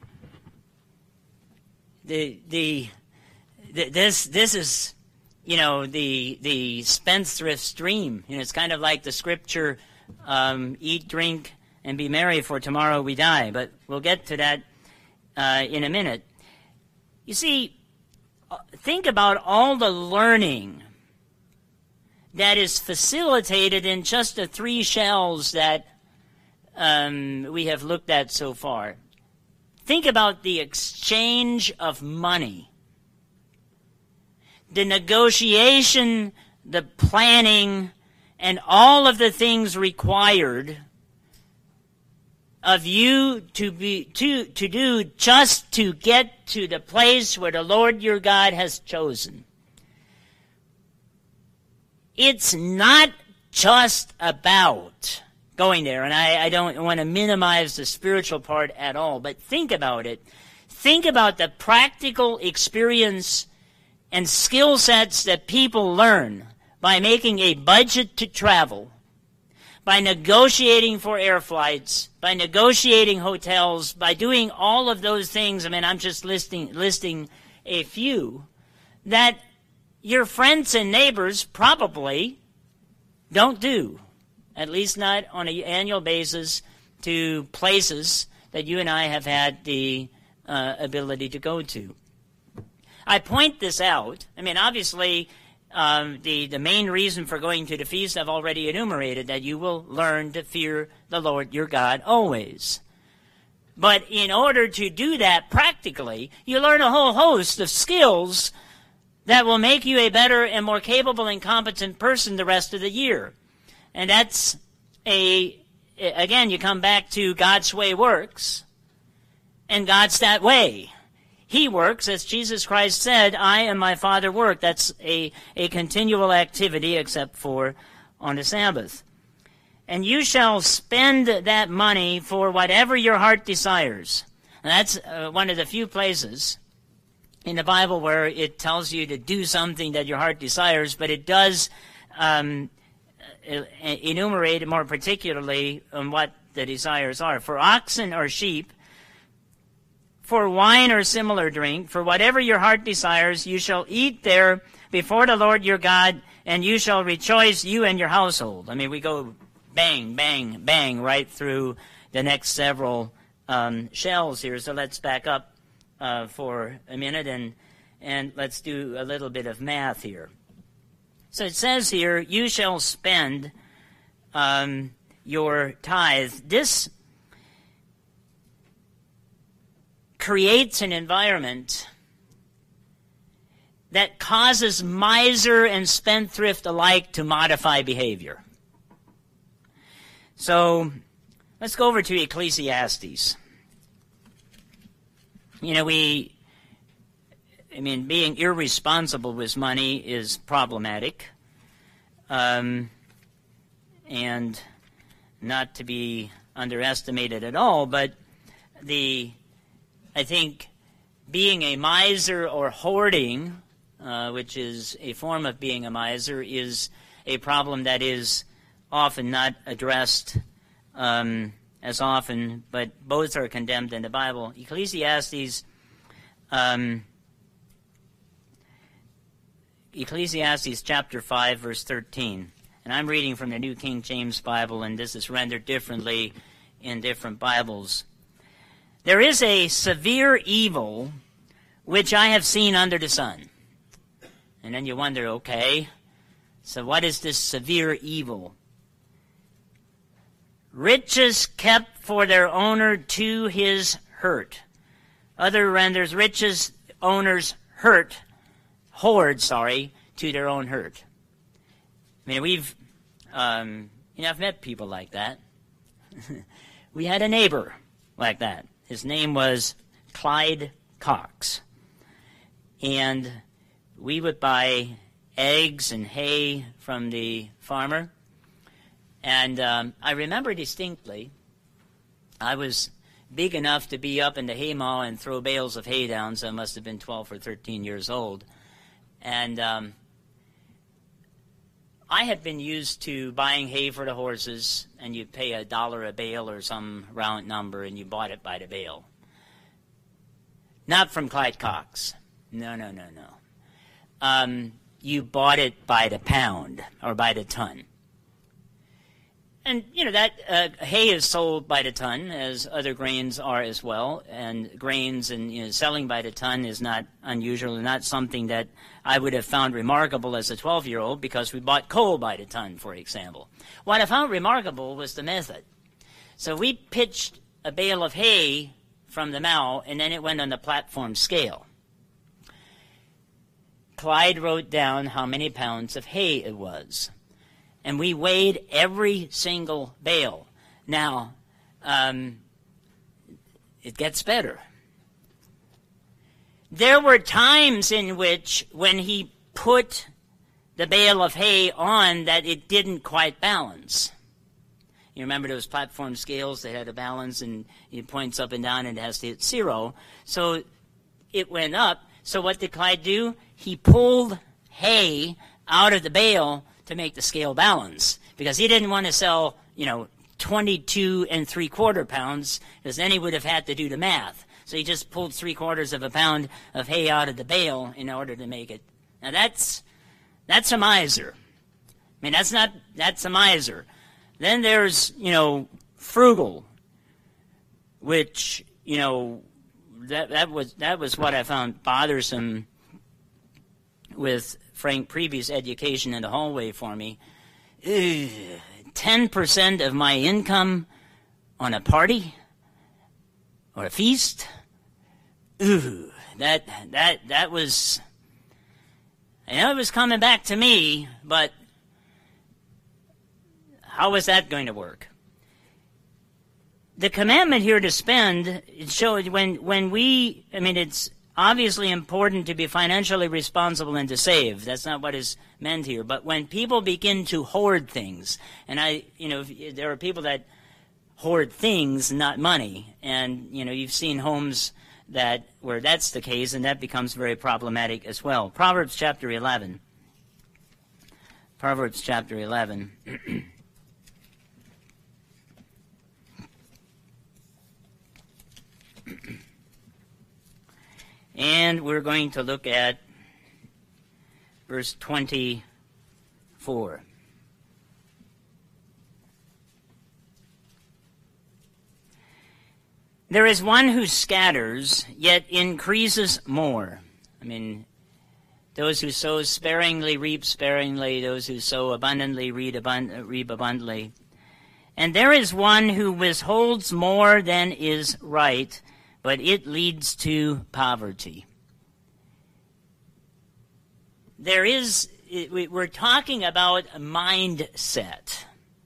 The the, the this this is. You know, the the spendthrift's dream. You know, it's kind of like the scripture, um, eat, drink, and be merry, for tomorrow we die. But we'll get to that uh, in a minute. You see, think about all the learning that is facilitated in just the three shells that um, we have looked at so far. Think about the exchange of money. The negotiation, the planning, and all of the things required of you to be to to do just to get to the place where the Lord your God has chosen. It's not just about going there, and I, I don't want to minimize the spiritual part at all, but think about it. Think about the practical experience and skill sets that people learn by making a budget to travel, by negotiating for air flights, by negotiating hotels, by doing all of those things. I mean, I'm just listing listing a few that your friends and neighbors probably don't do, at least not on an annual basis, to places that you and I have had the uh, ability to go to. I point this out. I mean, obviously, um, the, the main reason for going to the feast I've already enumerated, that you will learn to fear the Lord your God always. But in order to do that practically, you learn a whole host of skills that will make you a better and more capable and competent person the rest of the year. And that's a, again, you come back to God's way works, and God's that way. He works, as Jesus Christ said, I and my Father work. That's a, a continual activity except for on the Sabbath. And you shall spend that money for whatever your heart desires. And that's uh, one of the few places in the Bible where it tells you to do something that your heart desires, but it does um, enumerate more particularly on what the desires are. For oxen or sheep, for wine or similar drink, for whatever your heart desires, you shall eat there before the Lord your God, and you shall rejoice, you and your household. I mean, we go bang, bang, bang right through the next several um, shells here. So let's back up uh, for a minute and and let's do a little bit of math here. So it says here, you shall spend um, your tithe. This creates an environment that causes miser and spendthrift alike to modify behavior. So let's go over to Ecclesiastes. You know, we, I mean, being irresponsible with money is problematic, um, and not to be underestimated at all, but the, I think, being a miser or hoarding, uh, which is a form of being a miser, is a problem that is often not addressed um, as often, but both are condemned in the Bible. Ecclesiastes, um, Ecclesiastes chapter five, verse thirteen. And I'm reading from the New King James Bible, and this is rendered differently in different Bibles. There is a severe evil which I have seen under the sun. And then you wonder, okay, so what is this severe evil? Riches kept for their owner to his hurt. Other renders, riches owners hurt, hoard, sorry, to their own hurt. I mean, we've, um, you know, I've met people like that. We had a neighbor like that. His name was Clyde Cox. And we would buy eggs and hay from the farmer. And um, I remember distinctly, I was big enough to be up in the haymow and throw bales of hay down, so I must have been twelve or thirteen years old. And um, I had been used to buying hay for the horses, and you'd pay a dollar a bale or some round number, and you bought it by the bale. Not from Clyde Cox. No, no, no, no. Um, you bought it by the pound or by the ton. And, you know, that uh, hay is sold by the ton, as other grains are as well. And grains and you know, selling by the ton is not unusual, and not something that I would have found remarkable as a twelve-year-old, because we bought coal by the ton, for example. What I found remarkable was the method. So we pitched a bale of hay from the mow, and then it went on the platform scale. Clyde wrote down how many pounds of hay it was. And we weighed every single bale. Now, um, it gets better. There were times in which, when he put the bale of hay on, that it didn't quite balance. You remember those platform scales that had a balance, and it points up and down, and it has to hit zero. So it went up. So what did Clyde do? He pulled hay out of the bale to make the scale balance, because he didn't want to sell, you know, twenty-two and three quarter pounds, because then he would have had to do the math. So he just pulled three quarters of a pound of hay out of the bale in order to make it. Now that's that's a miser. I mean, that's not that's a miser. Then there's, you know, frugal, which, you know, that that was that was what I found bothersome with Frank Preby's education in the hallway for me. ten percent of my income on a party? or a feast. Ooh, that that that was. I know it was coming back to me, but how was that going to work? The commandment here to spend, it shows when when we. I mean, it's obviously important to be financially responsible and to save. That's not what is meant here. But when people begin to hoard things, and I, you know, there are people that hoard things, not money, and you know, you've seen homes that where that's the case, and that becomes very problematic as well. Proverbs chapter eleven. Proverbs chapter eleven. And we're going to look at verse twenty-four. There is one who scatters, yet increases more. I mean, those who sow sparingly reap sparingly, those who sow abundantly reap abundantly. And there is one who withholds more than is right, but it leads to poverty. There is, we're talking about a mindset.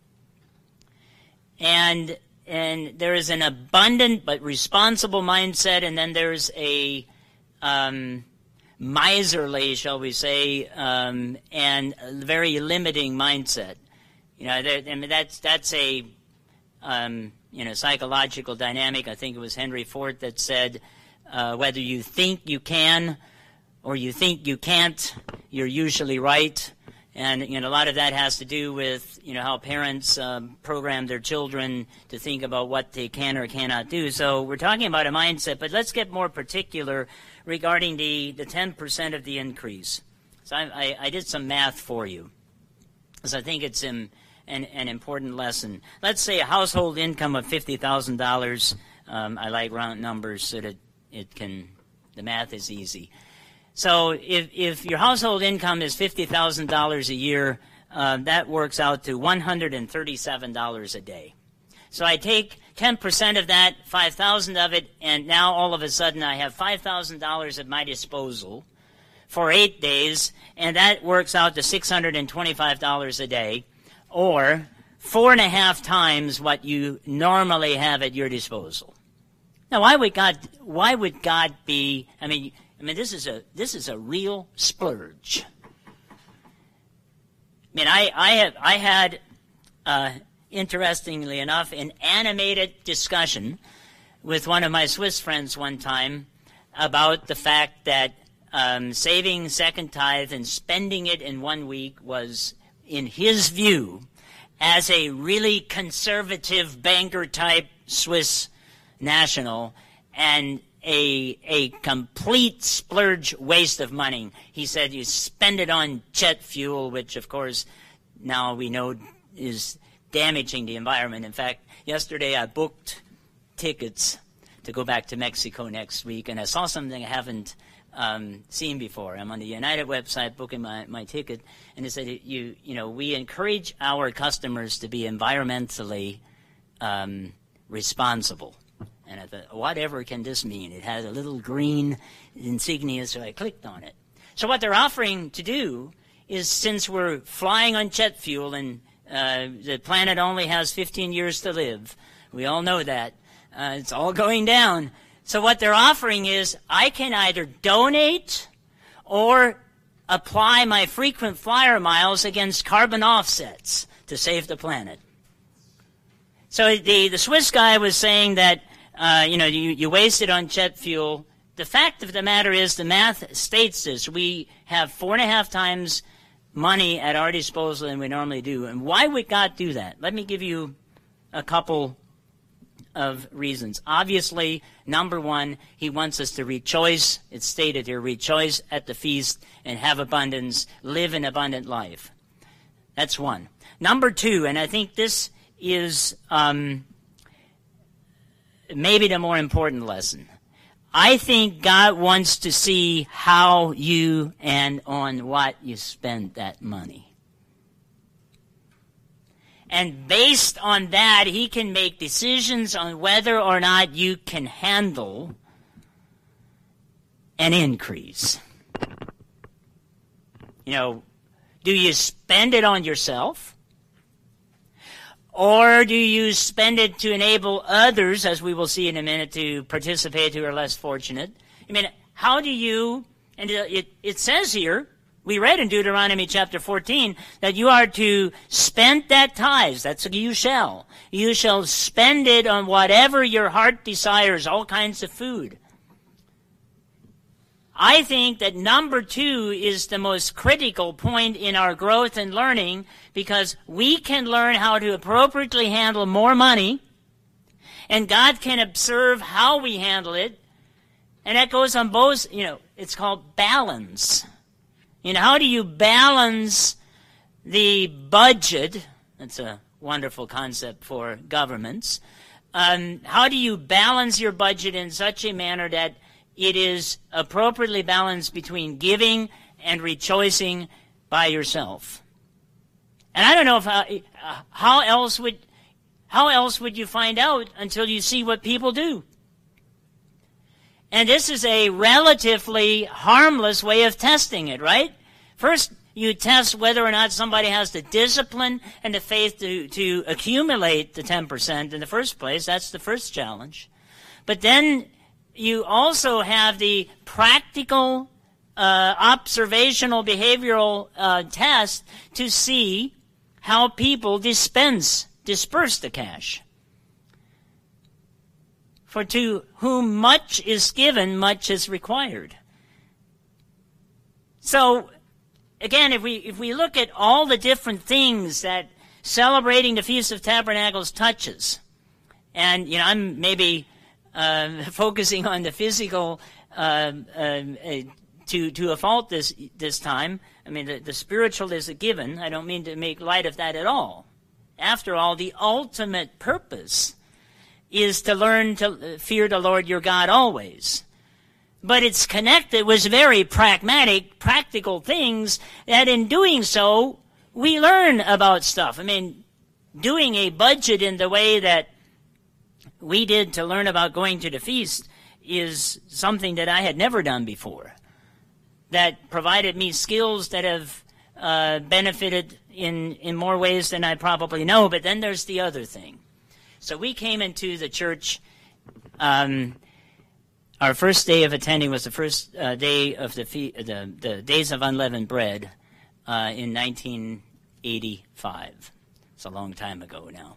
And and there is an abundant but responsible mindset, and then there's a um, miserly, shall we say, um, and a very limiting mindset. You know, there, I mean, that's that's a um, you know psychological dynamic. I think it was Henry Ford that said, uh, whether you think you can or you think you can't, you're usually right. And you know, a lot of that has to do with you know how parents um, program their children to think about what they can or cannot do. So we're talking about a mindset, but let's get more particular regarding the the ten percent of the increase. So I, I, I did some math for you, because I think it's an, an an important lesson. Let's say a household income of fifty thousand dollars. Um, I like round numbers so that it can the math is easy. So if, if your household income is fifty thousand dollars a year, uh, that works out to one hundred thirty-seven dollars a day. So I take ten percent of that, five thousand dollars of it, and now all of a sudden I have five thousand dollars at my disposal for eight days, and that works out to six hundred twenty-five dollars a day, or four and a half times what you normally have at your disposal. Now, why would God, why would God be, I mean, I mean, this is a this is a real splurge. I mean, I I have I had, uh, interestingly enough, an animated discussion with one of my Swiss friends one time about the fact that um, saving second tithe and spending it in one week was, in his view, as a really conservative banker type Swiss national, and A, a complete splurge waste of money. He said you spend it on jet fuel, which of course now we know is damaging the environment. In fact, yesterday I booked tickets to go back to Mexico next week, and I saw something I haven't um, seen before. I'm on the United website booking my, my ticket, and it said, you, you know, we encourage our customers to be environmentally um, responsible. And I thought, whatever can this mean? It has a little green insignia, so I clicked on it. So what they're offering to do is, since we're flying on jet fuel and uh, the planet only has fifteen years to live, we all know that, uh, it's all going down. So what they're offering is, I can either donate or apply my frequent flyer miles against carbon offsets to save the planet. So the, the Swiss guy was saying that Uh, you know, you, you waste it on jet fuel. The fact of the matter is, the math states this. We have four and a half times money at our disposal than we normally do. And why would God do that? Let me give you a couple of reasons. Obviously, number one, he wants us to rejoice. It's stated here, rejoice at the feast and have abundance, live an abundant life. That's one. Number two, and I think this is Um, maybe the more important lesson. I think God wants to see how you and on what you spend that money. And based on that, he can make decisions on whether or not you can handle an increase. You know, do you spend it on yourself? Or do you spend it to enable others, as we will see in a minute, to participate who are less fortunate? I mean, how do you, and it, it says here, we read in Deuteronomy chapter fourteen, that you are to spend that tithes. That's what you shall. You shall spend it on whatever your heart desires, all kinds of food. I think that number two is the most critical point in our growth and learning, because we can learn how to appropriately handle more money, and God can observe how we handle it, and that goes on both, you know, it's called balance. You know, how do you balance the budget? That's a wonderful concept for governments. Um, how do you balance your budget in such a manner that it is appropriately balanced between giving and rejoicing by yourself? And I don't know if how, uh, how else would how else would you find out until you see what people do. And this is a relatively harmless way of testing it, right? First, you test whether or not somebody has the discipline and the faith to, to accumulate the ten percent in the first place. That's the first challenge. But then you also have the practical, uh, observational, behavioral uh, test to see how people dispense, disperse the cash. For to whom much is given, much is required. So, again, if we if we look at all the different things that celebrating the Feast of Tabernacles touches, and you know, I'm maybe uh, focusing on the physical uh, uh, to to a fault this this time. I mean, the, the spiritual is a given. I don't mean to make light of that at all. After all, the ultimate purpose is to learn to fear the Lord your God always. But it's connected with very pragmatic, practical things that in doing so, we learn about stuff. I mean, doing a budget in the way that we did to learn about going to the feast is something that I had never done before, that provided me skills that have uh, benefited in, in more ways than I probably know. But then there's the other thing. So we came into the church, um, our first day of attending was the first uh, day of the, fe- the the Days of Unleavened Bread uh, in nineteen eighty-five. It's a long time ago now.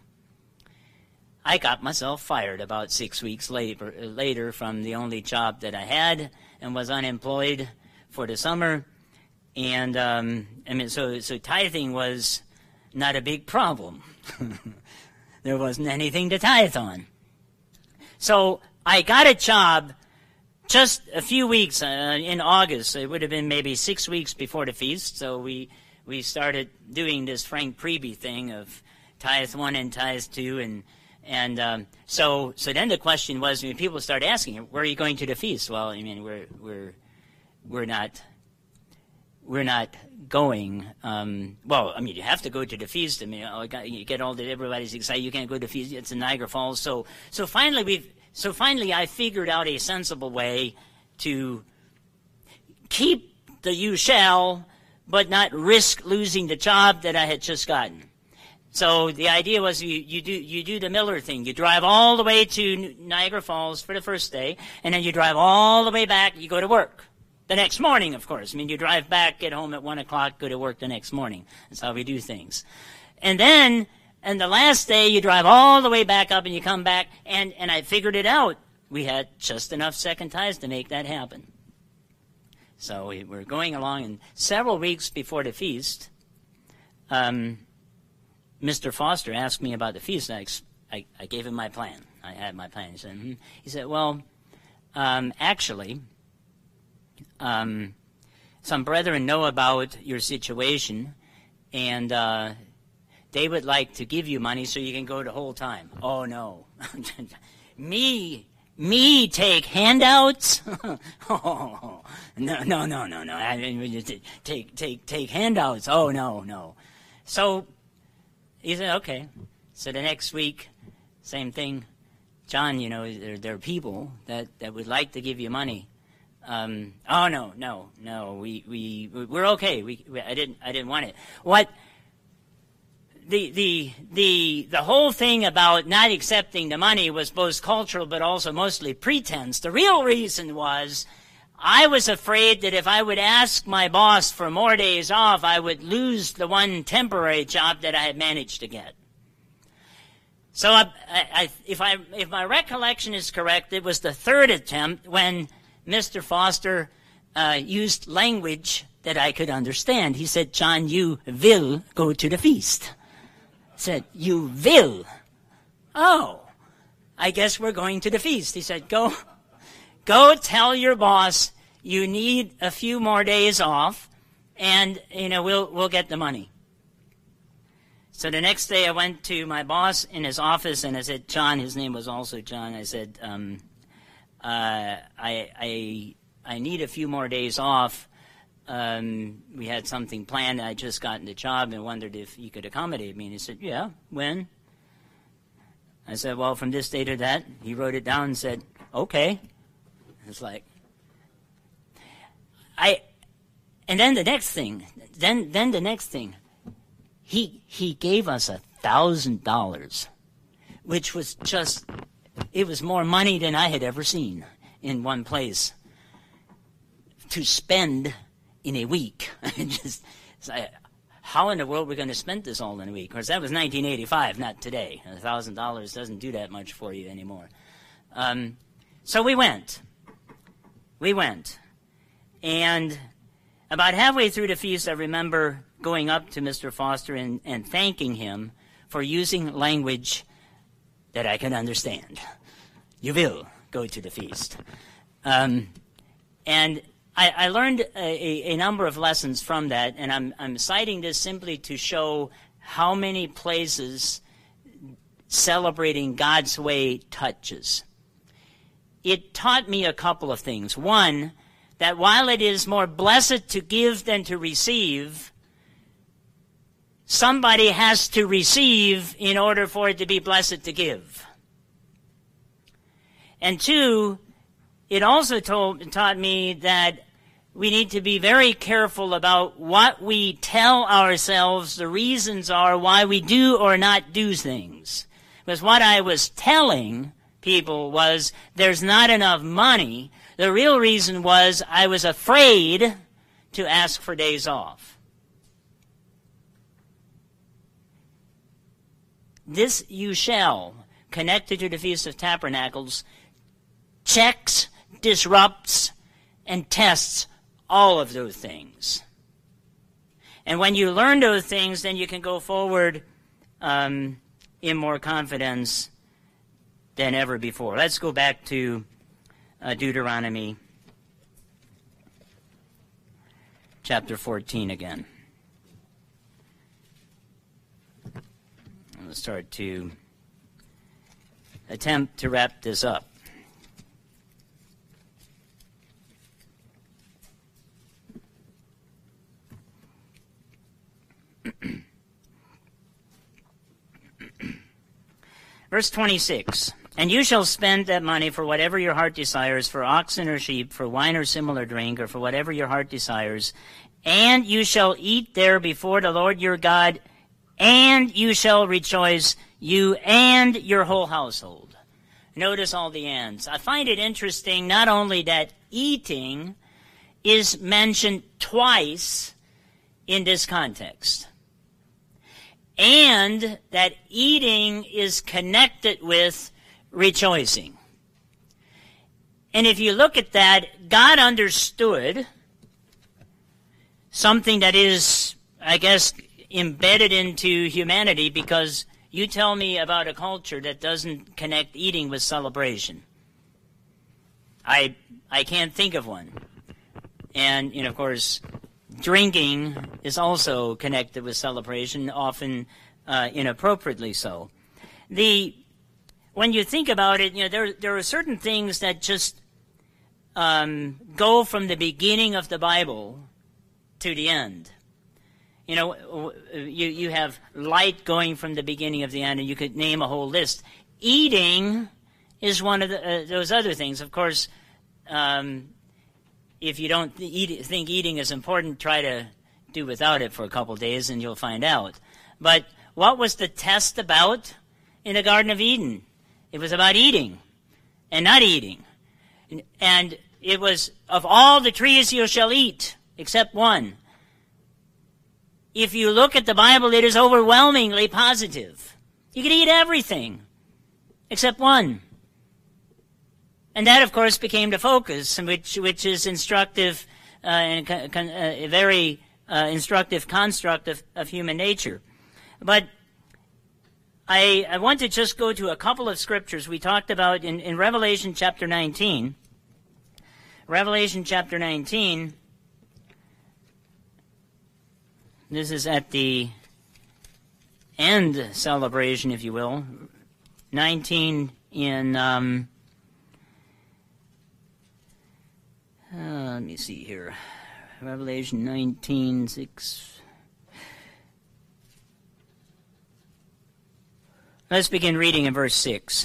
I got myself fired about six weeks later, later from the only job that I had, and was unemployed for the summer. And um, I mean, so so tithing was not a big problem. There wasn't anything to tithe on. So I got a job just a few weeks uh, in August. It would have been maybe six weeks before the feast. So we we started doing this Frank Preby thing of tithe one and tithe two, and and um, so so then the question was, I mean, people started asking, "Where are you going to the feast?" Well, I mean, we're we're we're not we're not going. Um, well, I mean, you have to go to the feast. I mean, you get all the everybody's excited. You can't go to the feast. It's in Niagara Falls. So so finally we've. So finally, I figured out a sensible way to keep the you shall, but not risk losing the job that I had just gotten. So the idea was you, you do you do the Miller thing. You drive all the way to Niagara Falls for the first day, and then you drive all the way back. You go to work the next morning, of course. I mean, you drive back, get home at one o'clock, go to work the next morning. That's how we do things. And then. And the last day, you drive all the way back up and you come back, and, and I figured it out. We had just enough second tithes to make that happen. So we were going along, and several weeks before the feast, um, Mister Foster asked me about the feast, and I, I, I gave him my plan. I had my plan. He said, mm-hmm. he said well, um, actually, um, some brethren know about your situation, and uh, they would like to give you money so you can go the whole time. Oh, no. me, me take handouts? oh, no, no, no, no, no. I mean, take, take, take handouts. Oh, no, no. So he said, okay. So the next week, same thing. John, you know, there, there are people that, that would like to give you money. Um, oh no, no, no. We we we're okay. We, we I didn't I didn't want it. What the the the the whole thing about not accepting the money was both cultural but also mostly pretense. The real reason was I was afraid that if I would ask my boss for more days off, I would lose the one temporary job that I had managed to get. So I, I, if I if my recollection is correct, it was the third attempt when Mister Foster uh, used language that I could understand. He said, John, you will go to the feast. I said, you will? Oh, I guess we're going to the feast. He said, go, go tell your boss you need a few more days off, and you know we'll we'll get the money. So the next day I went to my boss in his office, and I said, John, his name was also John, I said, um, Uh, I, I I need a few more days off. Um, we had something planned. I just gotten the job and wondered if you could accommodate me. And he said, yeah, when? I said, well, from this day to that. He wrote it down and said, okay. It's like, I, and then the next thing, then then the next thing, he he gave us a thousand dollars, which was just. It was more money than I had ever seen in one place to spend in a week. Just, like, how in the world are we going to spend this all in a week? Of course, that was nineteen eighty-five, not today. A thousand dollars doesn't do that much for you anymore. Um, so we went. We went. And about halfway through the feast, I remember going up to Mister Foster and, and thanking him for using language that I can understand. You will go to the feast. Um, and I, I learned a, a number of lessons from that, and I'm, I'm citing this simply to show how many places celebrating God's way touches. It taught me a couple of things. One, that while it is more blessed to give than to receive, somebody has to receive in order for it to be blessed to give. And two, it also told, taught me that we need to be very careful about what we tell ourselves the reasons are why we do or not do things. Because what I was telling people was there's not enough money. The real reason was I was afraid to ask for days off. This you shall, connected to the Feast of Tabernacles, checks, disrupts, and tests all of those things. And when you learn those things, then you can go forward um, in more confidence than ever before. Let's go back to uh, Deuteronomy chapter fourteen again. I'll start to attempt to wrap this up. Verse twenty-six, and you shall spend that money for whatever your heart desires, for oxen or sheep, for wine or similar drink, or for whatever your heart desires, and you shall eat there before the Lord your God, and you shall rejoice, you and your whole household. Notice all the ands. I find it interesting not only that eating is mentioned twice in this context, and that eating is connected with rejoicing. And if you look at that, God understood something that is, I guess, embedded into humanity, because you tell me about a culture that doesn't connect eating with celebration. I I can't think of one. And, you know, of course, drinking is also connected with celebration, often uh, inappropriately so. The when you think about it, you know, there there are certain things that just um, go from the beginning of the Bible to the end. You know, you, you have light going from the beginning of the end, and you could name a whole list. Eating is one of the, uh, those other things. Of course, um, if you don't eat, think eating is important, try to do without it for a couple days, and you'll find out. But what was the test about in the Garden of Eden? It was about eating and not eating. And it was, of all the trees you shall eat, except one. If you look at the Bible, it is overwhelmingly positive. You can eat everything, except one. And that, of course, became the focus, which which is instructive, uh, and con, con, uh, a very uh, instructive construct of, of human nature. But I, I want to just go to a couple of scriptures we talked about in, in Revelation chapter nineteen. Revelation chapter nineteen. This is at the end celebration, if you will. nineteen in... Um, Uh, let me see here. Revelation nineteen, six. Let's begin reading in verse six.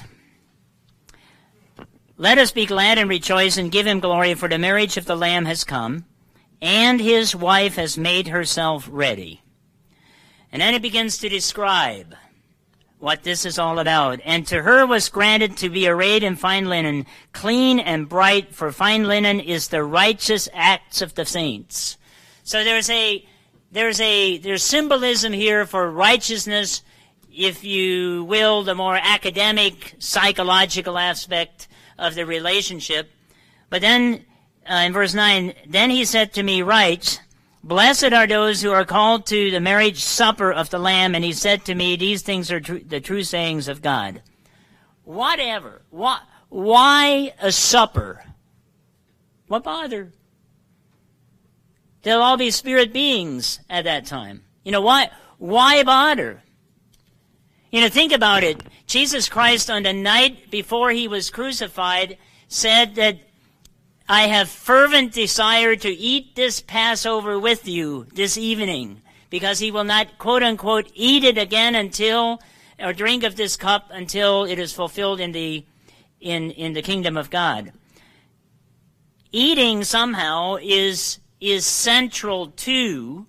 Let us be glad and rejoice and give him glory, for the marriage of the Lamb has come, and his wife has made herself ready. And then it begins to describe what this is all about. And to her was granted to be arrayed in fine linen, clean and bright, for fine linen is the righteous acts of the saints. So there's a there's a there's symbolism here for righteousness, if you will, the more academic, psychological aspect of the relationship. But then uh, in verse nine, then he said to me, write, blessed are those who are called to the marriage supper of the Lamb. And he said to me, these things are tr- the true sayings of God. Whatever. Why, why a supper? What bother? They'll all be spirit beings at that time. You know, why, why bother? You know, think about it. Jesus Christ, on the night before he was crucified, said that I have fervent desire to eat this Passover with you this evening, because he will not, quote unquote, eat it again until, or drink of this cup until it is fulfilled in the, in, in the kingdom of God. Eating somehow is, is central to,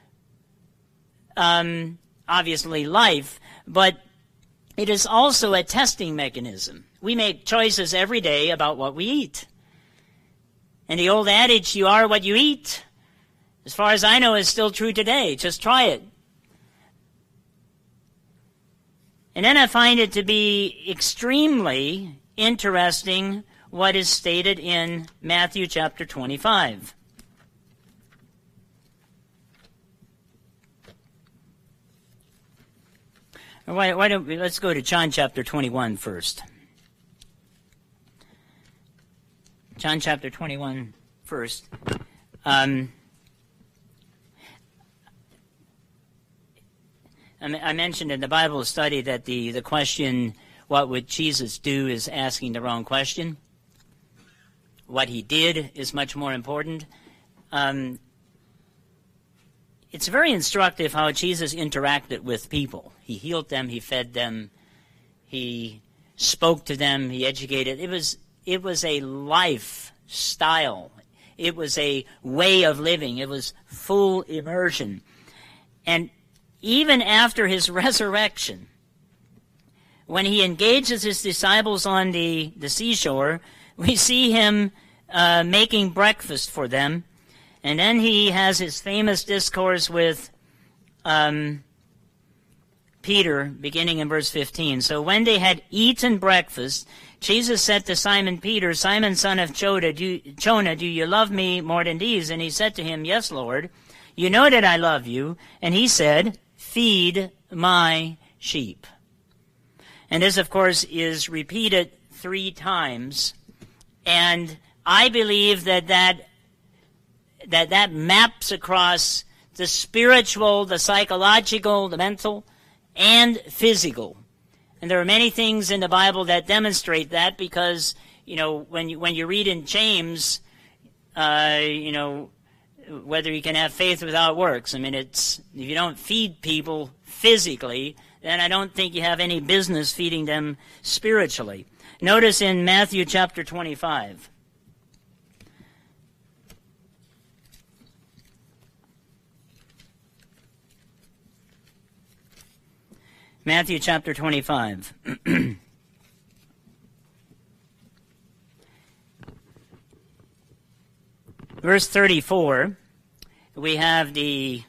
um, obviously life, but it is also a testing mechanism. We make choices every day about what we eat. And the old adage, you are what you eat, as far as I know, is still true today. Just try it. And then I find it to be extremely interesting what is stated in Matthew chapter twenty-five. Why, why don't we, let's go to John chapter twenty-one first. John chapter twenty-one first. Um, I mentioned in the Bible study that the, the question, what would Jesus do, is asking the wrong question. What he did is much more important. Um, it's very instructive how Jesus interacted with people. He healed them, he fed them, he spoke to them, he educated. It was It was a lifestyle. It was a way of living. It was full immersion. And even after his resurrection, when he engages his disciples on the, the seashore, we see him uh, making breakfast for them. And then he has his famous discourse with um, Peter, beginning in verse fifteen. So when they had eaten breakfast, Jesus said to Simon Peter, Simon, son of Jonah, do, Jonah, do you love me more than these? And he said to him, yes, Lord, you know that I love you. And he said, feed my sheep. And this, of course, is repeated three times. And I believe that that, that, that maps across the spiritual, the psychological, the mental, and physical. And there are many things in the Bible that demonstrate that, because, you know, when you, when you read in James, uh, you know, whether you can have faith without works. I mean, it's if you don't feed people physically, then I don't think you have any business feeding them spiritually. Notice in Matthew chapter twenty-five. Matthew chapter twenty-five. Verse thirty-four, we have the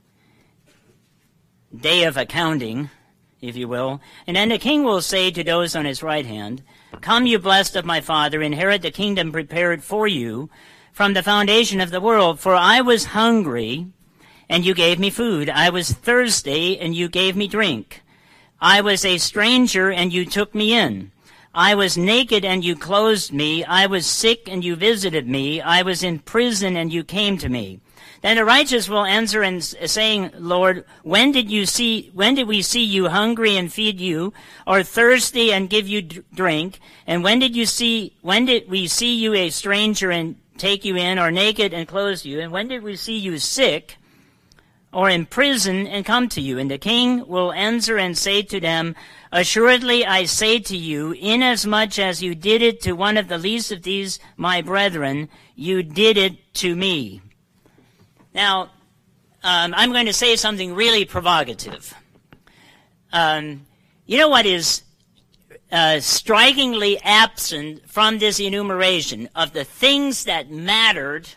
day of accounting, if you will. And then the king will say to those on his right hand, "Come, you blessed of my Father, inherit the kingdom prepared for you from the foundation of the world. For I was hungry, and you gave me food. I was thirsty, and you gave me drink. I was a stranger, and you took me in. I was naked, and you clothed me. I was sick, and you visited me. I was in prison, and you came to me." Then the righteous will answer and saying, "Lord, when did you see, when did we see you hungry and feed you, or thirsty and give you drink? And when did you see, when did we see you a stranger and take you in, or naked and clothe you? And when did we see you sick, or in prison and come to you?" And the king will answer and say to them, "Assuredly I say to you, inasmuch as you did it to one of the least of these my brethren, you did it to me." Now, um, I'm going to say something really provocative. Um, you know what is uh, strikingly absent from this enumeration of the things that mattered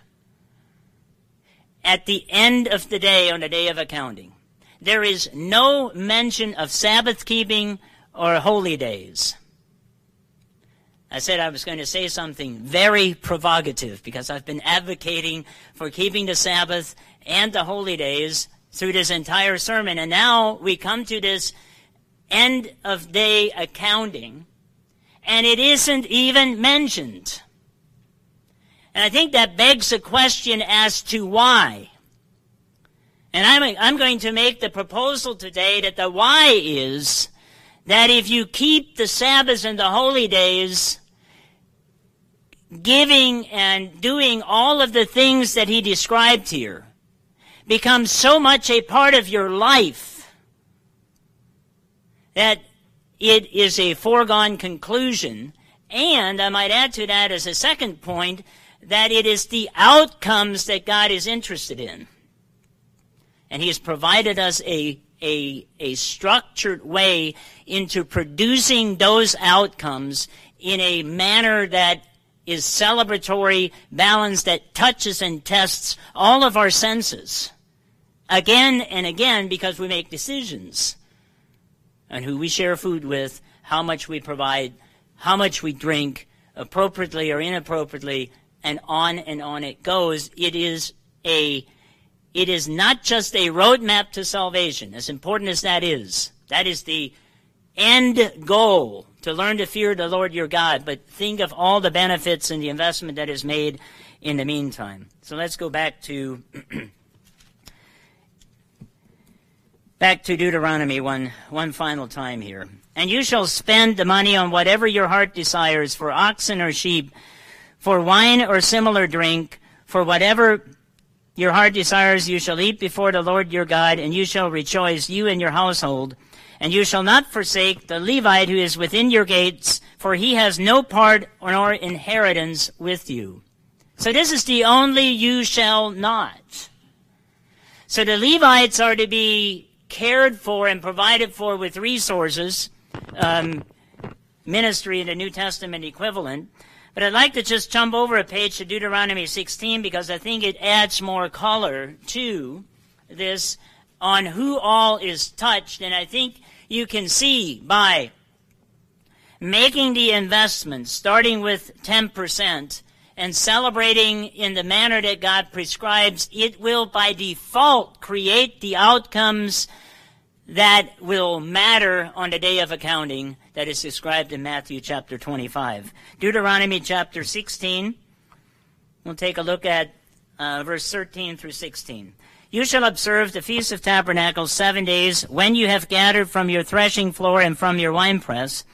at the end of the day on the day of accounting? There is no mention of Sabbath keeping or holy days. I said I was going to say something very provocative because I've been advocating for keeping the Sabbath and the holy days through this entire sermon. And now we come to this end of day accounting, and it isn't even mentioned. And I think that begs a question as to why. And I'm, I'm going to make the proposal today that the why is that if you keep the Sabbaths and the holy days, giving and doing all of the things that he described here becomes so much a part of your life that it is a foregone conclusion. And I might add to that as a second point that it is the outcomes that God is interested in. And he has provided us a, a, a structured way into producing those outcomes in a manner that is celebratory, balanced, that touches and tests all of our senses again and again, because we make decisions on who we share food with, how much we provide, how much we drink, appropriately or inappropriately, and on and on it goes. It is a, it is not just a roadmap to salvation, as important as that is. That is the end goal, to learn to fear the Lord your God, but think of all the benefits and the investment that is made in the meantime. So let's go back to back to Deuteronomy one, one final time here. "And you shall spend the money on whatever your heart desires, for oxen or sheep, for wine or similar drink, for whatever your heart desires you shall eat before the Lord your God, and you shall rejoice, you and your household. And you shall not forsake the Levite who is within your gates, for he has no part nor inheritance with you." So this is the only "you shall not." So the Levites are to be cared for and provided for with resources, um, ministry in the New Testament equivalent. But I'd like to just jump over a page to Deuteronomy sixteen, because I think it adds more color to this on who all is touched. And I think you can see by making the investment, starting with ten percent, and celebrating in the manner that God prescribes, it will by default create the outcomes that will matter on the day of accounting that is described in Matthew chapter twenty-five. Deuteronomy chapter sixteen, we'll take a look at uh, verse thirteen through sixteen. "You shall observe the Feast of Tabernacles seven days when you have gathered from your threshing floor and from your winepress,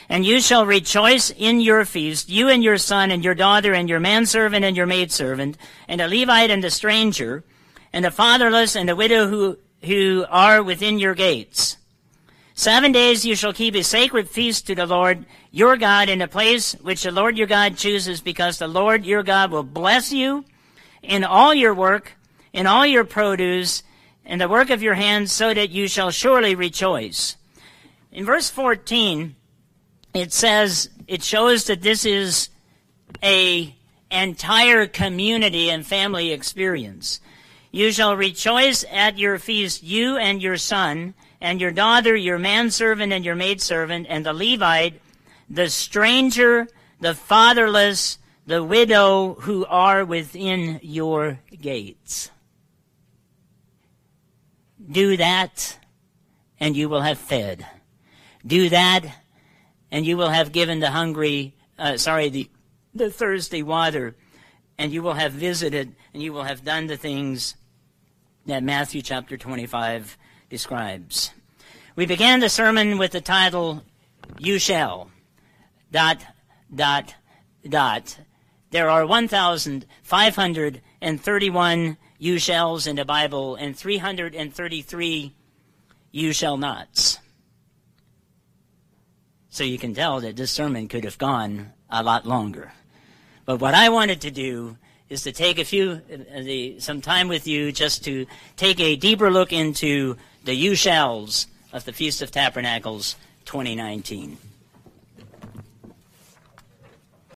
And you shall rejoice in your feast, you and your son and your daughter and your manservant and your maidservant, and the Levite and the stranger, and the fatherless and the widow who, who are within your gates. Seven days you shall keep a sacred feast to the Lord your God in a place which the Lord your God chooses, because the Lord your God will bless you in all your work, in all your produce, and the work of your hands, so that you shall surely rejoice. In verse fourteen, it says, it shows that this is a entire community and family experience. You shall rejoice at your feast, you and your son, and your daughter, your manservant and your maidservant, and the Levite, the stranger, the fatherless, the widow who are within your gates. Do that, and you will have fed. Do that, and you will have given the hungry, uh, sorry, the, the thirsty water, and you will have visited, and you will have done the things that Matthew chapter twenty-five describes. We began the sermon with the title, You Shall, dot, dot, dot. There are one thousand five hundred thirty-one you shalls in the Bible and three hundred thirty-three you shall nots. So you can tell that this sermon could have gone a lot longer. But what I wanted to do is to take a few, uh, the, some time with you just to take a deeper look into the you shalls of the Feast of Tabernacles twenty nineteen.